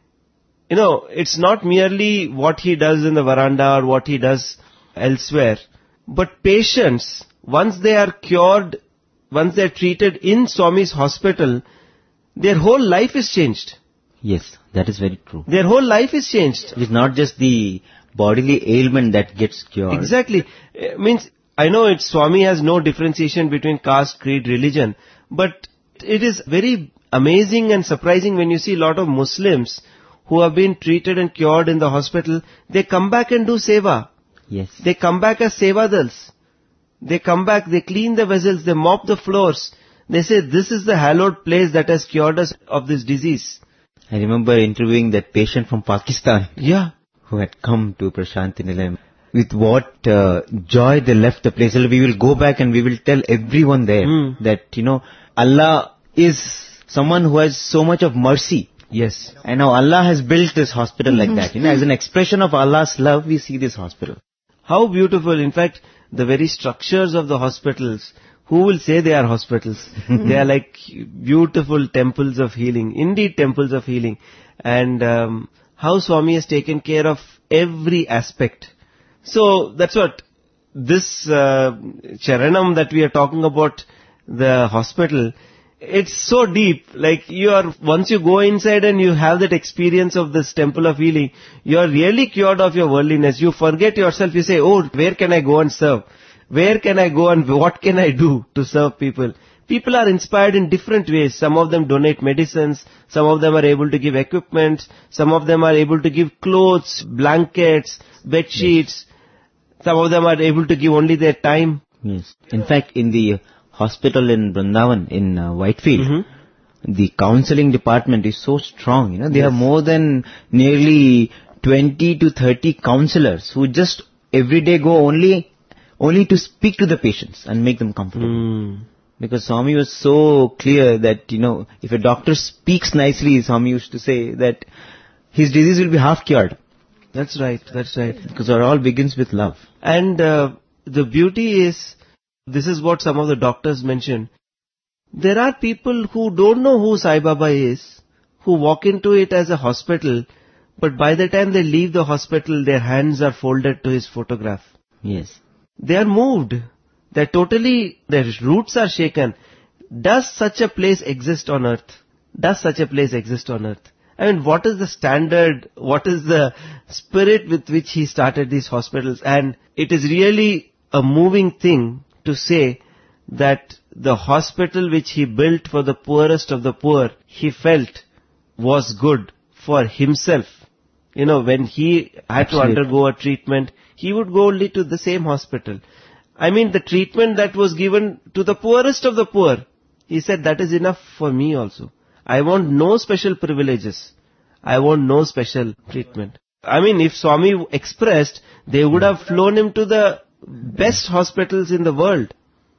you know, it's not merely what he does in the veranda or what he does elsewhere, but patients, once they are cured, once they are treated in Swami's hospital, their whole life is changed. Yes, that is very true. Their whole life is changed. It is not just the bodily ailment that gets cured. Exactly. It means, I know it, Swami has no differentiation between caste, creed, religion, but it is very amazing and surprising when you see a lot of Muslims who have been treated and cured in the hospital, they come back and do seva. Yes. They come back as sevadals. They come back, they clean the vessels, they mop the floors. They say, this is the hallowed place that has cured us of this disease. I remember interviewing that patient from Pakistan. Yeah. Who had come to Prashanti Nilayam. With what uh, joy they left the place. We will go back and we will tell everyone there mm. that, you know, Allah is someone who has so much of mercy. Yes. And now Allah has built this hospital like that. You know, as an expression of Allah's love, we see this hospital. How beautiful. In fact, the very structures of the hospitals, who will say they are hospitals? They are like beautiful temples of healing. Indeed, temples of healing. And um, how Swami has taken care of every aspect. So, that's what this uh, Charanam that we are talking about, the hospital, it's so deep. Like you are, once you go inside and you have that experience of this temple of healing, you are really cured of your worldliness. You forget yourself. You say, oh, where can I go and serve? Where can I go and what can I do to serve people? People are inspired in different ways. Some of them donate medicines. Some of them are able to give equipment. Some of them are able to give clothes, blankets, bed sheets. Yes. Some of them are able to give only their time. Yes. In fact, in the hospital in Vrindavan, in uh, Whitefield, mm-hmm. the counseling department is so strong. You know, they yes. have more than nearly twenty to thirty counselors who just every day go only only to speak to the patients and make them comfortable. Mm. Because Swami was so clear that, you know, if a doctor speaks nicely, Swami used to say that his disease will be half cured. That's right, that's right. Because it all begins with love. And uh, the beauty is, this is what some of the doctors mentioned. There are people who don't know who Sai Baba is, who walk into it as a hospital, but by the time they leave the hospital, their hands are folded to his photograph. Yes. They are moved. They're totally, their roots are shaken. Does such a place exist on earth? Does such a place exist on earth? I mean, what is the standard, what is the spirit with which he started these hospitals? And it is really a moving thing to say that the hospital which he built for the poorest of the poor, he felt was good for himself. You know, when he had Absolutely. to undergo a treatment, he would go only to the same hospital. I mean, the treatment that was given to the poorest of the poor, he said, that is enough for me also. I want no special privileges. I want no special treatment. I mean, if Swami expressed, they would have flown him to the best hospitals in the world.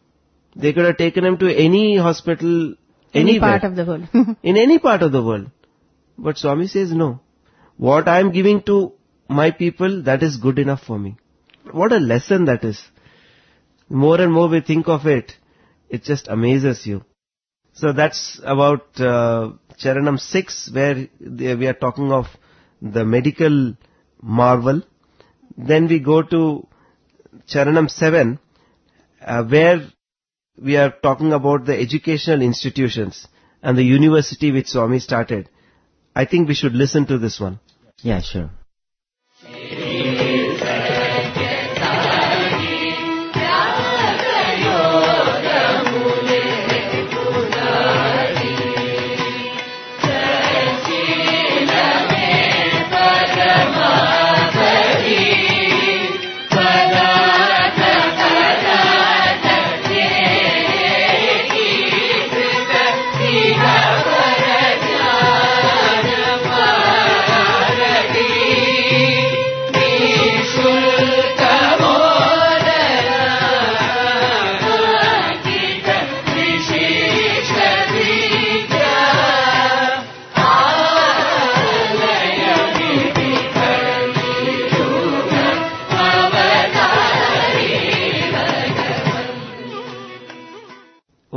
They could have taken him to any hospital, any anywhere. part of the world. In any part of the world. But Swami says, no. What I am giving to my people, that is good enough for me. What a lesson that is. More and more we think of it, it just amazes you. So that's about uh, Charanam six, where we are talking of the medical marvel. Then we go to Charanam seven, uh, where we are talking about the educational institutions and the university which Swami started. I think we should listen to this one. Yeah, sure. Bharati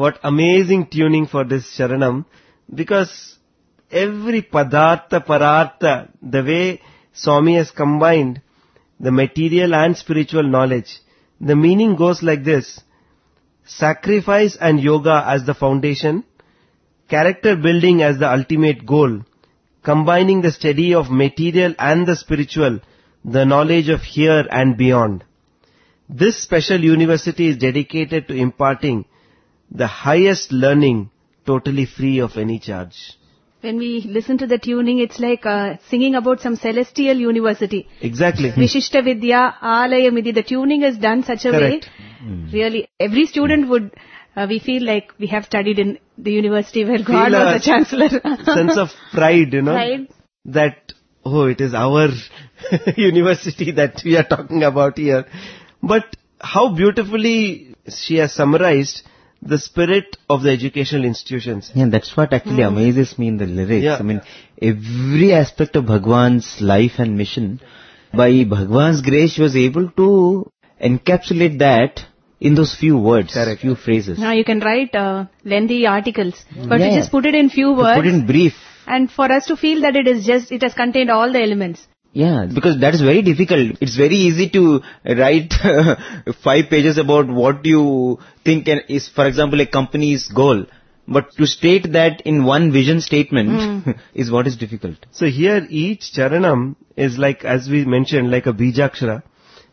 what amazing tuning for this Sharanam, because every padartha, parartha, the way Swami has combined the material and spiritual knowledge, the meaning goes like this: sacrifice and yoga as the foundation, character building as the ultimate goal, combining the study of material and the spiritual, the knowledge of here and beyond. This special university is dedicated to imparting the highest learning, totally free of any charge. When we listen to the tuning, it's like uh, singing about some celestial university. Exactly. Vishishta Vidya, Alayamidhi. The tuning is done such a Correct. way. Mm. Really, every student would, uh, we feel like we have studied in the university where God Feel was a the chancellor. sense of pride, you know. Pride. That, oh, it is our university that we are talking about here. But how beautifully she has summarized the spirit of the educational institutions. Yeah, that's what actually mm. amazes me in the lyrics. Yeah. I mean, every aspect of Bhagwan's life and mission, by Bhagwan's grace, she was able to encapsulate that in those few words, Correct. few phrases. Now you can write uh, lengthy articles, but yeah. to just put it in few to words. Put in brief. And for us to feel that it is just, it has contained all the elements. Yeah, because that is very difficult. It's very easy to write five pages about what you think is, for example, a company's goal. But to state that in one vision statement mm. is what is difficult. So here each charanam is like, as we mentioned, like a bijakshara.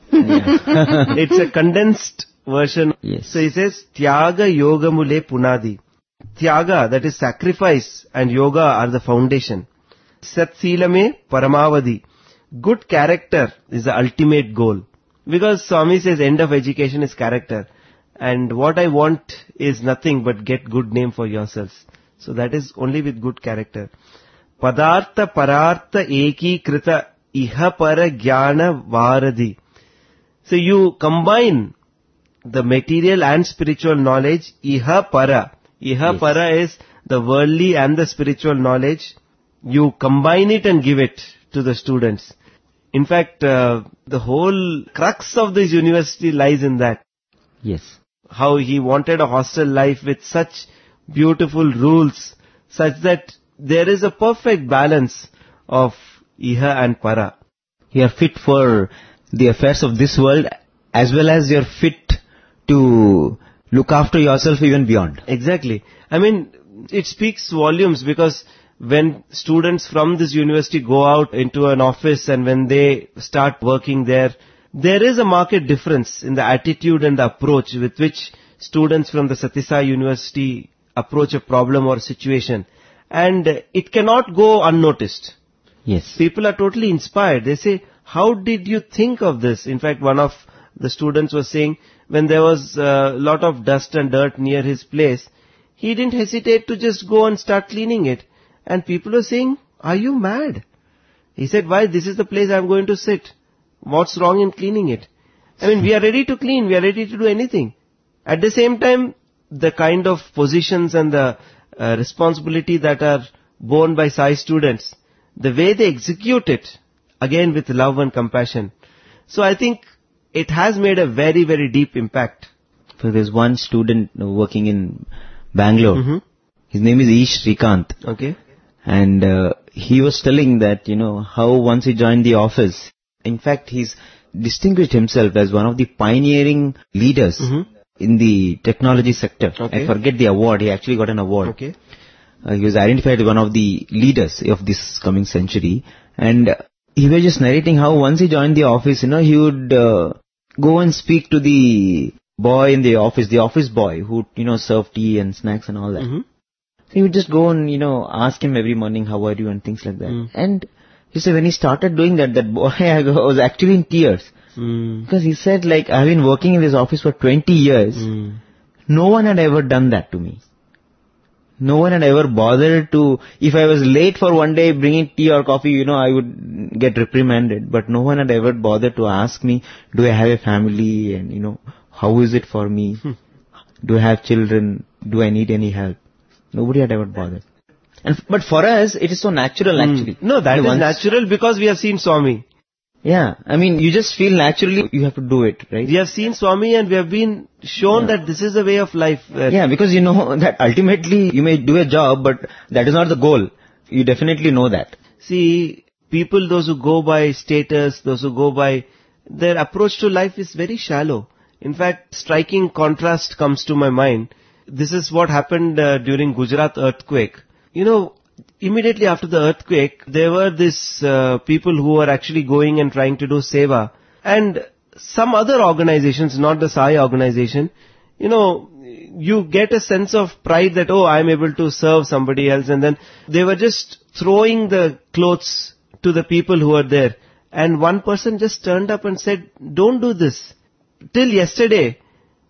It's a condensed version. Yes. So he says, Tyaga Yogamule Punadi. Tyaga, that is sacrifice, and yoga are the foundation. Sat Silame Paramavadi. Good character is the ultimate goal. Because Swami says end of education is character. And what I want is nothing but get good name for yourselves. So that is only with good character. Padartha parartha eki krita iha para jnana varadi. So you combine the material and spiritual knowledge, iha para. Iha yes. para is the worldly and the spiritual knowledge. You combine it and give it to the students. In fact, uh, the whole crux of this university lies in that. Yes. How he wanted a hostel life with such beautiful rules, such that there is a perfect balance of iha and para. You are fit for the affairs of this world as well as you are fit to look after yourself even beyond. Exactly. I mean, it speaks volumes, because when students from this university go out into an office and when they start working there, there is a marked difference in the attitude and the approach with which students from the Sathya Sai University approach a problem or situation. And it cannot go unnoticed. Yes. People are totally inspired. They say, how did you think of this? In fact, one of the students was saying, when there was a lot of dust and dirt near his place, he didn't hesitate to just go and start cleaning it. And people were saying, are you mad? He said, why? This is the place I'm going to sit. What's wrong in cleaning it? I mean, we are ready to clean. We are ready to do anything. At the same time, the kind of positions and the uh, responsibility that are borne by Sai students, the way they execute it, again with love and compassion. So I think it has made a very, very deep impact. So there's one student working in Bangalore. Mm-hmm. His name is Ish Srikant. Okay. And uh, he was telling that, you know, how once he joined the office, in fact, he's distinguished himself as one of the pioneering leaders mm-hmm. in the technology sector. Okay. I forget the award. He actually got an award. Okay. Uh, he was identified as one of the leaders of this coming century. And uh, he was just narrating how once he joined the office, you know, he would uh, go and speak to the boy in the office, the office boy who, you know, served tea and snacks and all that. Mm-hmm. So he would just go and, you know, ask him every morning, how are you and things like that. Mm. And he said when he started doing that, that boy was actually in tears. Mm. Because he said, like, I've been working in this office for twenty years. Mm. No one had ever done that to me. No one had ever bothered to, if I was late for one day bringing tea or coffee, you know, I would get reprimanded. But no one had ever bothered to ask me, do I have a family and, you know, how is it for me? Hmm. Do I have children? Do I need any help? Nobody had ever bothered. And, but for us, it is so natural actually. Mm. No, that you know, is natural because we have seen Swami. Yeah, I mean, you just feel naturally you have to do it, right? We have seen Swami and we have been shown Yeah. that this is the way of life. where- Yeah, because you know that ultimately you may do a job, but that is not the goal. You definitely know that. See, people, those who go by status, those who go by, their approach to life is very shallow. In fact, striking contrast comes to my mind. This is what happened uh, during Gujarat earthquake. You know, immediately after the earthquake, there were these uh, people who were actually going and trying to do seva. And some other organizations, not the Sai organization, you know, you get a sense of pride that, oh, I'm able to serve somebody else. And then they were just throwing the clothes to the people who were there. And one person just turned up and said, don't do this. Till yesterday,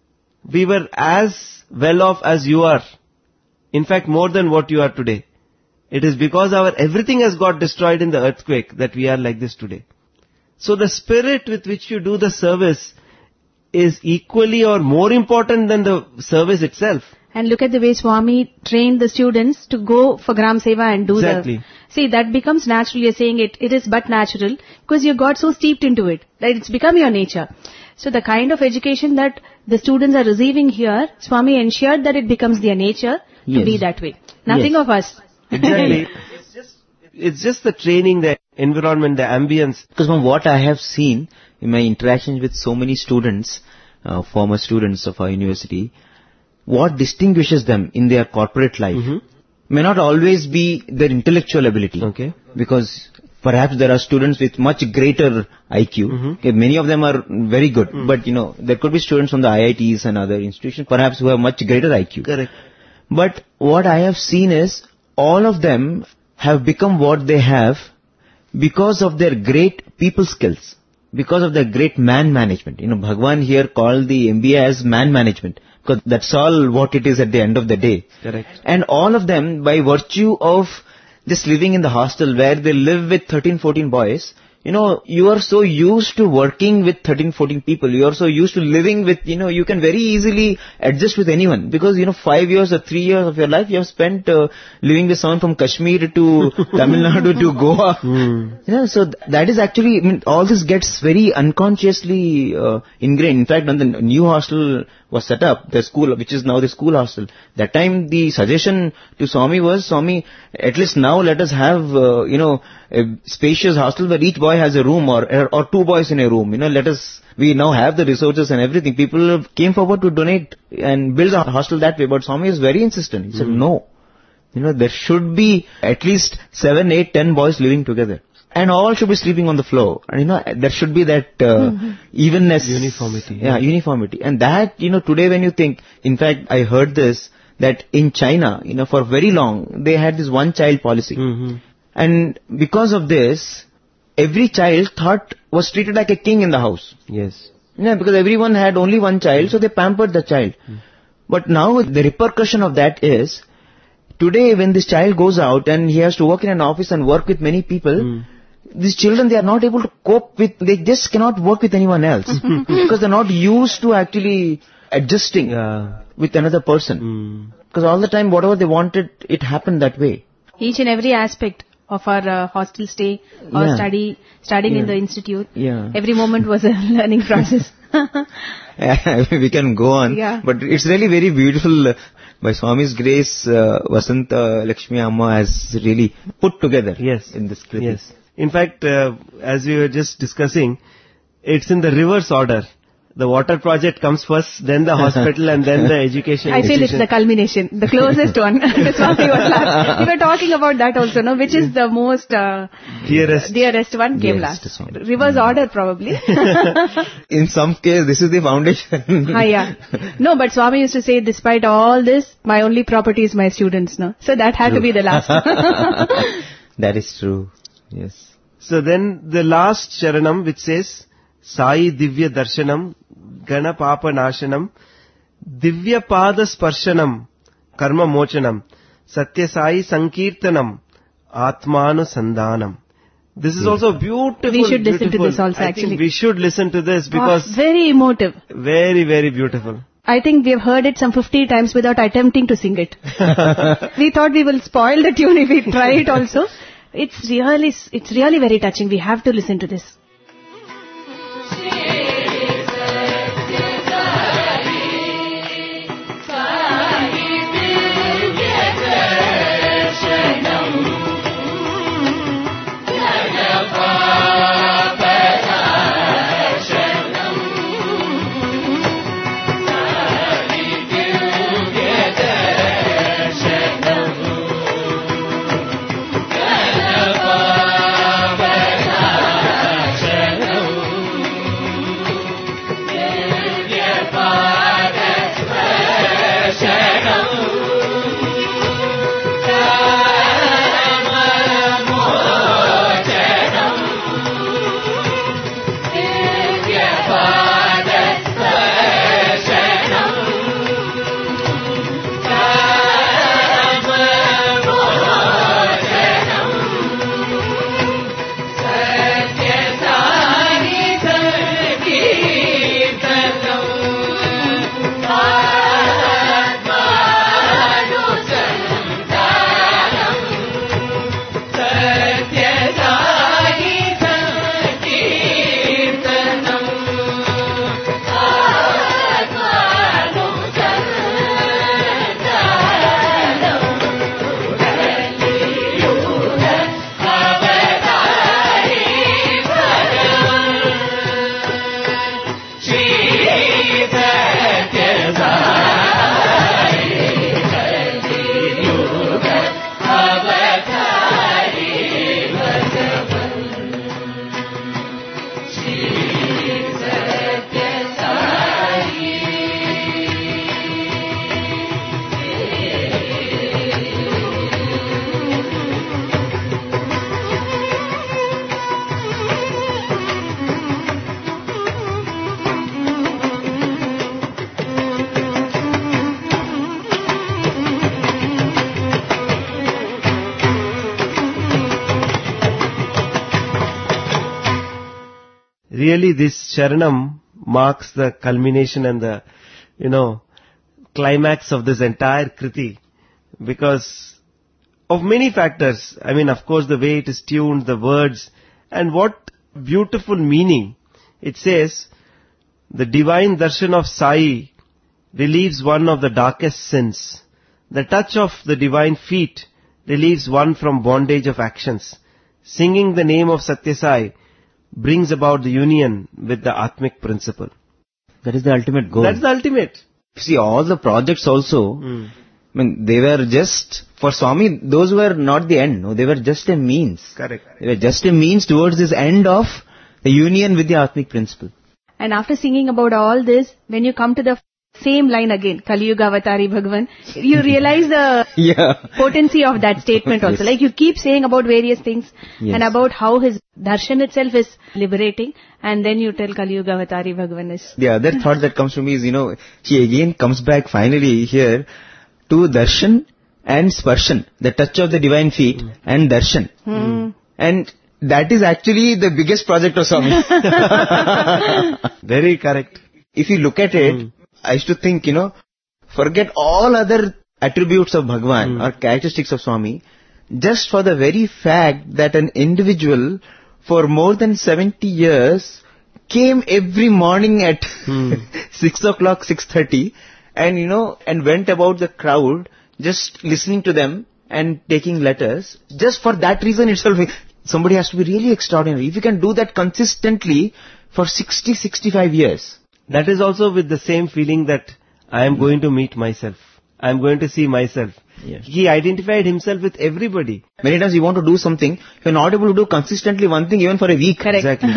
we were as well off as you are. In fact, more than what you are today. It is because our everything has got destroyed in the earthquake that we are like this today. So the spirit with which you do the service is equally or more important than the service itself. And look at the way Swami trained the students to go for Gram Seva and do Exactly. the... See, that becomes natural. You're saying it, it is but natural because you got so steeped into it that it's become your nature. So the kind of education that the students are receiving here, Swami ensured that it becomes their nature to Yes. be that way. Nothing Yes. of us. Exactly. it's just, it's just the training, the environment, the ambience. Because from what I have seen in my interactions with so many students, uh, former students of our university, what distinguishes them in their corporate life Mhm. may not always be their intellectual ability. Okay. Because perhaps there are students with much greater I Q. Mhm. Okay, many of them are very good. But, you know, there could be students from the I I Ts and other institutions perhaps who have much greater I Q. Correct. But what I have seen is all of them have become what they have because of their great people skills, because of their great man management. You know, Bhagwan here called the M B A as man management because that's all what it is at the end of the day. Correct. And all of them, by virtue of just living in the hostel where they live with thirteen, fourteen boys, you know, you are so used to working with thirteen, fourteen people. You are so used to living with, you know, you can very easily adjust with anyone because, you know, five years or three years of your life you have spent uh, living with someone from Kashmir to Tamil Nadu to Goa. Mm. You know, so th- that is actually, I mean, all this gets very unconsciously uh, ingrained. In fact, when the new hostel was set up, the school, which is now the school hostel, that time the suggestion to Swami was, Swami, at least now let us have, uh, you know, a spacious hostel where each boy has a room or, or two boys in a room. You know, let us, we now have the resources and everything. People came forward to donate and build a hostel that way, but Swami is very insistent. He said, no. You know, there should be at least seven, eight, ten boys living together. And all should be sleeping on the floor. And, you know, there should be that uh, evenness. Uniformity. Yeah, uniformity. And that, you know, today when you think, in fact, I heard this, that in China, you know, for very long, they had this one child policy. Mhm. And because of this, every child thought was treated like a king in the house. Yes. Yeah, because everyone had only one child, so they pampered the child. But now the repercussion of that is, today when this child goes out and he has to work in an office and work with many people, these children, they are not able to cope with, they just cannot work with anyone else. Because they're not used to actually adjusting Yeah. with another person. Mm. Because all the time, whatever they wanted, it happened that way. Each and every aspect of our uh, hostel stay or Yeah. study, studying in Yeah. the institute, Yeah. every moment was a learning process. We can go on, Yeah. but it's really very beautiful. By Swami's grace, uh, Vasanta Lakshmi Amma has really put together Yes. in this Kriti. Yes. In fact, uh, as we were just discussing, it's in the reverse order. The water project comes first, then the hospital, and then the education. I feel it's institution. the culmination, the closest one. Swami was last. We were talking about that also, no? Which is the most uh, Dearest. dearest one came Yes, last. the Swami. Reverse order probably. In some case, this is the foundation. Ah, yeah. No, but Swami used to say, despite all this, my only property is my students, no? So that had to be the last. That is true. Yes. So then the last Sharanam which says, Sai Divya Darshanam, Gana Papa Nashanam, Divya Pada Sparshanam, Karma Mochanam, Satya Sai Sankirtanam, Atmanu Sandhanam. This is also beautiful. We should listen to beautiful. this also, I actually. think we should listen to this because Oh, very emotive. very, very beautiful. I think we have heard it some fifty times without attempting to sing it. We thought we will spoil the tune if we try it also. It's really, it's really very touching. We have to listen to this. really this Sharanam marks the culmination and the, you know, climax of this entire Kriti, because of many factors. I mean, of course, the way it is tuned, the words, and what beautiful meaning. It says, the divine darshan of Sai relieves one of the darkest sins. The touch of the divine feet relieves one from bondage of actions. Singing the name of Satya Sai brings about the union with the Atmic principle. That is the ultimate goal. That's the ultimate. See, all the projects also, Mm. I mean, they were just, for Swami, those were not the end. No, they were just a means. Correct. They were just a means towards this end of the union with the Atmic principle. And after singing about all this, when you come to the same line again, Kali Yuga Avatari Bhagavan, you realize the Yeah. potency of that statement also. Yes. Like you keep saying about various things Yes. and about how his darshan itself is liberating, and then you tell Kali Yuga Avatari Bhagavan is. The other thought that comes to me is, you know, he again comes back finally here to darshan and sparshan, the touch of the divine feet and darshan. Hmm. And that is actually the biggest project of Swami. Very correct. If you look at it, I used to think, you know, forget all other attributes of Bhagwan or characteristics of Swami, just for the very fact that an individual for more than seventy years came every morning at six o'clock, six thirty, and, you know, and went about the crowd just listening to them and taking letters. Just for that reason itself, somebody has to be really extraordinary. If you can do that consistently for sixty, sixty-five years. That is also with the same feeling that I am going to meet myself. I am going to see myself. Yes. He identified himself with everybody. Many times you want to do something, you're not able to do consistently one thing even for a week. Correct. Exactly.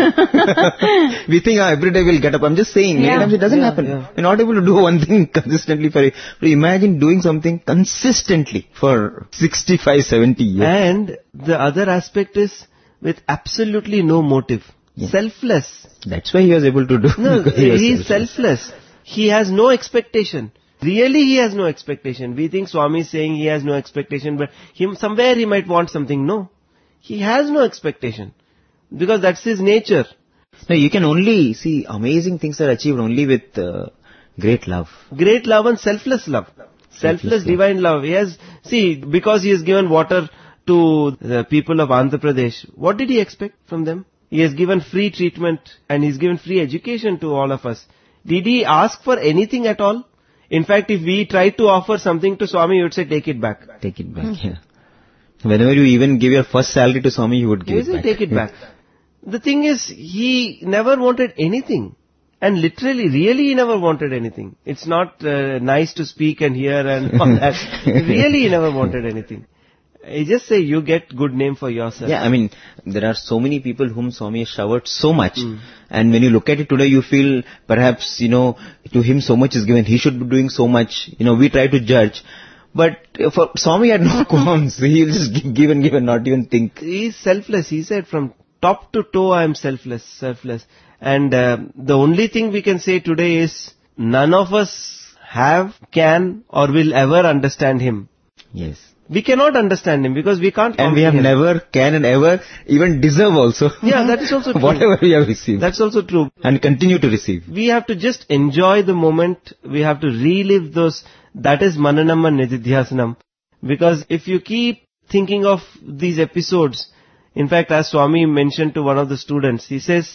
We think, ah, every day we'll get up. I'm just saying, many Yeah. times it doesn't Yeah, happen. yeah. You're not able to do one thing consistently for a, but imagine doing something consistently for sixty-five, seventy years. And the other aspect is with absolutely no motive. Yes. Selfless. That's why he was able to do. No, because he was is selfless. He has no expectation. Really, he has no expectation. We think Swami is saying he has no expectation, but him somewhere he might want something. No. He has no expectation. Because that's his nature. No, you can only see amazing things are achieved only with uh, great love. Great love and selfless love. Selfless love. divine love. He has, see, because he has given water to the people of Andhra Pradesh, what did he expect from them? He has given free treatment and he's given free education to all of us. Did he ask for anything at all? In fact, if we tried to offer something to Swami, he would say, take it back. Take it back, yeah. Whenever you even give your first salary to Swami, he would He give would it say, back. take it back. The thing is, he never wanted anything. And literally, really he never wanted anything. It's not uh, nice to speak and hear and all that. Really he never wanted anything. He just say, you get good name for yourself. Yeah, I mean, there are so many people whom Swami has showered so much. Mm. And when you look at it today, you feel perhaps, you know, to him so much is given. He should be doing so much. You know, we try to judge. But for Swami had no qualms. He will just give, give and give and not even think. He is selfless. He said, from top to toe I am selfless, selfless. And uh, the only thing we can say today is, none of us have, can or will ever understand him. Yes. We cannot understand him because we can't And we have comprehend. never, can and ever even deserve also. Yeah, that is also true. Whatever we have received. That's also true. And continue to receive. We have to just enjoy the moment. We have to relive those. That is Mananam and Nididhyasanam. Because if you keep thinking of these episodes, in fact, as Swami mentioned to one of the students, he says,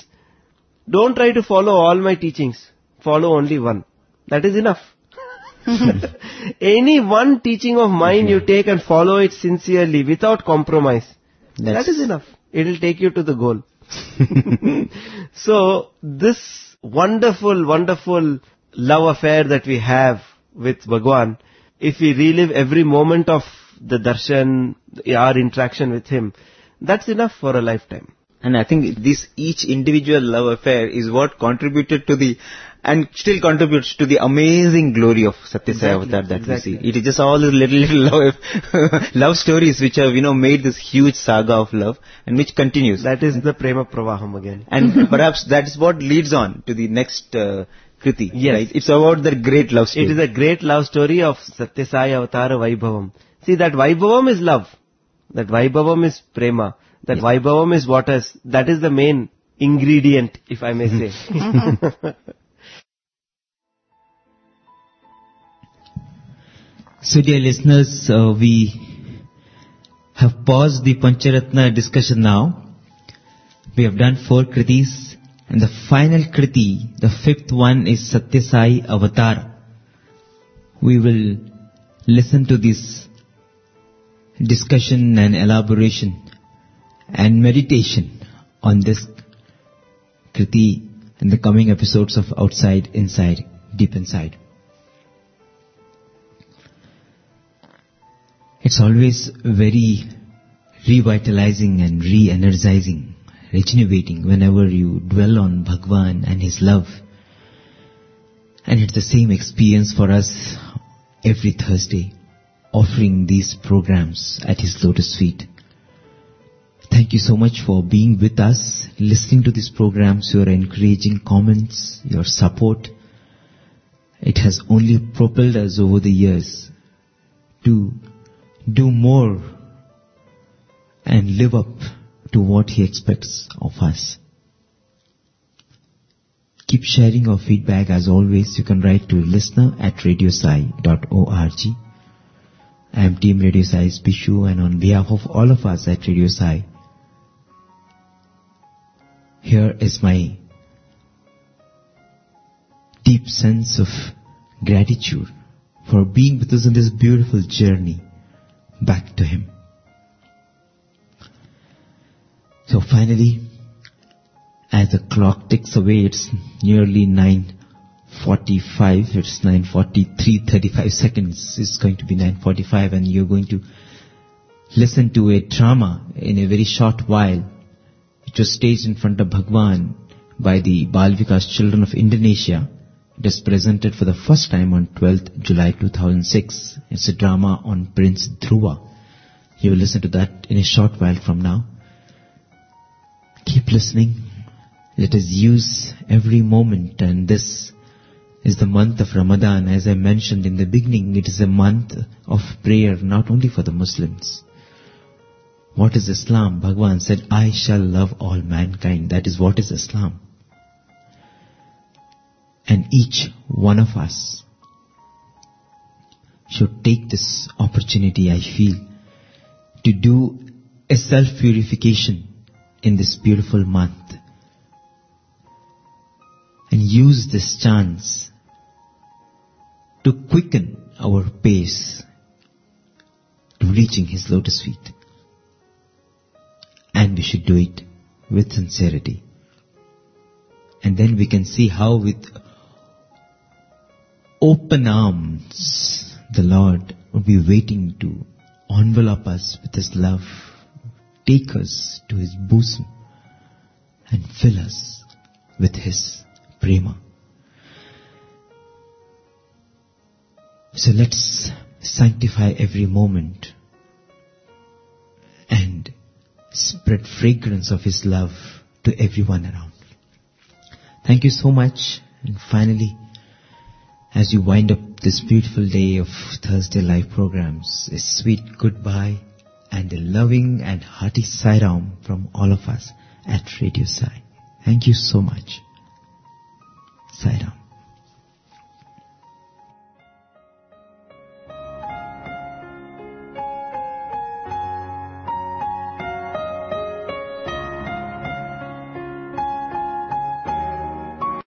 don't try to follow all my teachings. Follow only one. That is enough. Any one teaching of mine you take and follow it sincerely without compromise. That's- That is enough. It will take you to the goal. So this wonderful, wonderful love affair that we have with Bhagwan, if we relive every moment of the darshan, our interaction with him, that's enough for a lifetime. And I think this each individual love affair is what contributed to the, and still contributes to the amazing glory of Satya Sai Exactly, Avatar that exactly. we see. It is just all the little, little love, love stories which have, you know, made this huge saga of love and which continues. That is the Prema Pravaham again. And perhaps that's what leads on to the next uh, Kriti. Yes. Right? It's about the great love story. It is a great love story of Satya Sai Avatara Vaibhavam. See, that Vaibhavam is love. That Vaibhavam is Prema. That Yes. Vaibhavam is what is, that is the main ingredient, if I may say. So dear listeners, uh, we have paused the Pancharatna discussion now. We have done four kritis, and the final kriti, the fifth one, is Satya Sai Avatar. We will listen to this discussion and elaboration and meditation on this kriti in the coming episodes of Outside, Inside, Deep Inside. It's always very revitalizing and re-energizing, rejuvenating whenever you dwell on Bhagwan and His love. And it's the same experience for us every Thursday, offering these programs at His lotus feet. Thank you so much for being with us, listening to these programs, your encouraging comments, your support. It has only propelled us over the years to do more and live up to what He expects of us. Keep sharing your feedback. As always, you can write to listener at radiosai dot org. I am Team Radio Sai's Bishu, and on behalf of all of us at Radio Sai, here is my deep sense of gratitude for being with us on this beautiful journey back to Him. So finally, as the clock ticks away, it's nearly nine forty-five, it's nine forty-three, thirty-five seconds, it's going to be nine forty-five, and you're going to listen to a drama in a very short while. It was staged in front of Bhagwan by the Bal Vikas Children of Indonesia. It is presented for the first time on twelfth July two thousand six. It's a drama on Prince Dhruva. You will listen to that in a short while from now. Keep listening. Let us use every moment, and this is the month of Ramadan. As I mentioned in the beginning, it is a month of prayer not only for the Muslims. What is Islam? Bhagwan said, I shall love all mankind. That is what is Islam. And each one of us should take this opportunity, I feel, to do a self-purification in this beautiful month. And use this chance to quicken our pace to reaching His lotus feet. And we should do it with sincerity. And then we can see how with open arms the Lord will be waiting to envelop us with His love, take us to His bosom, and fill us with His prema. So let's sanctify every moment and spread fragrance of His love to everyone around. Thank you so much. And finally, as you wind up this beautiful day of Thursday live programs, a sweet goodbye and a loving and hearty Sai Ram from all of us at Radio Sai. Thank you so much.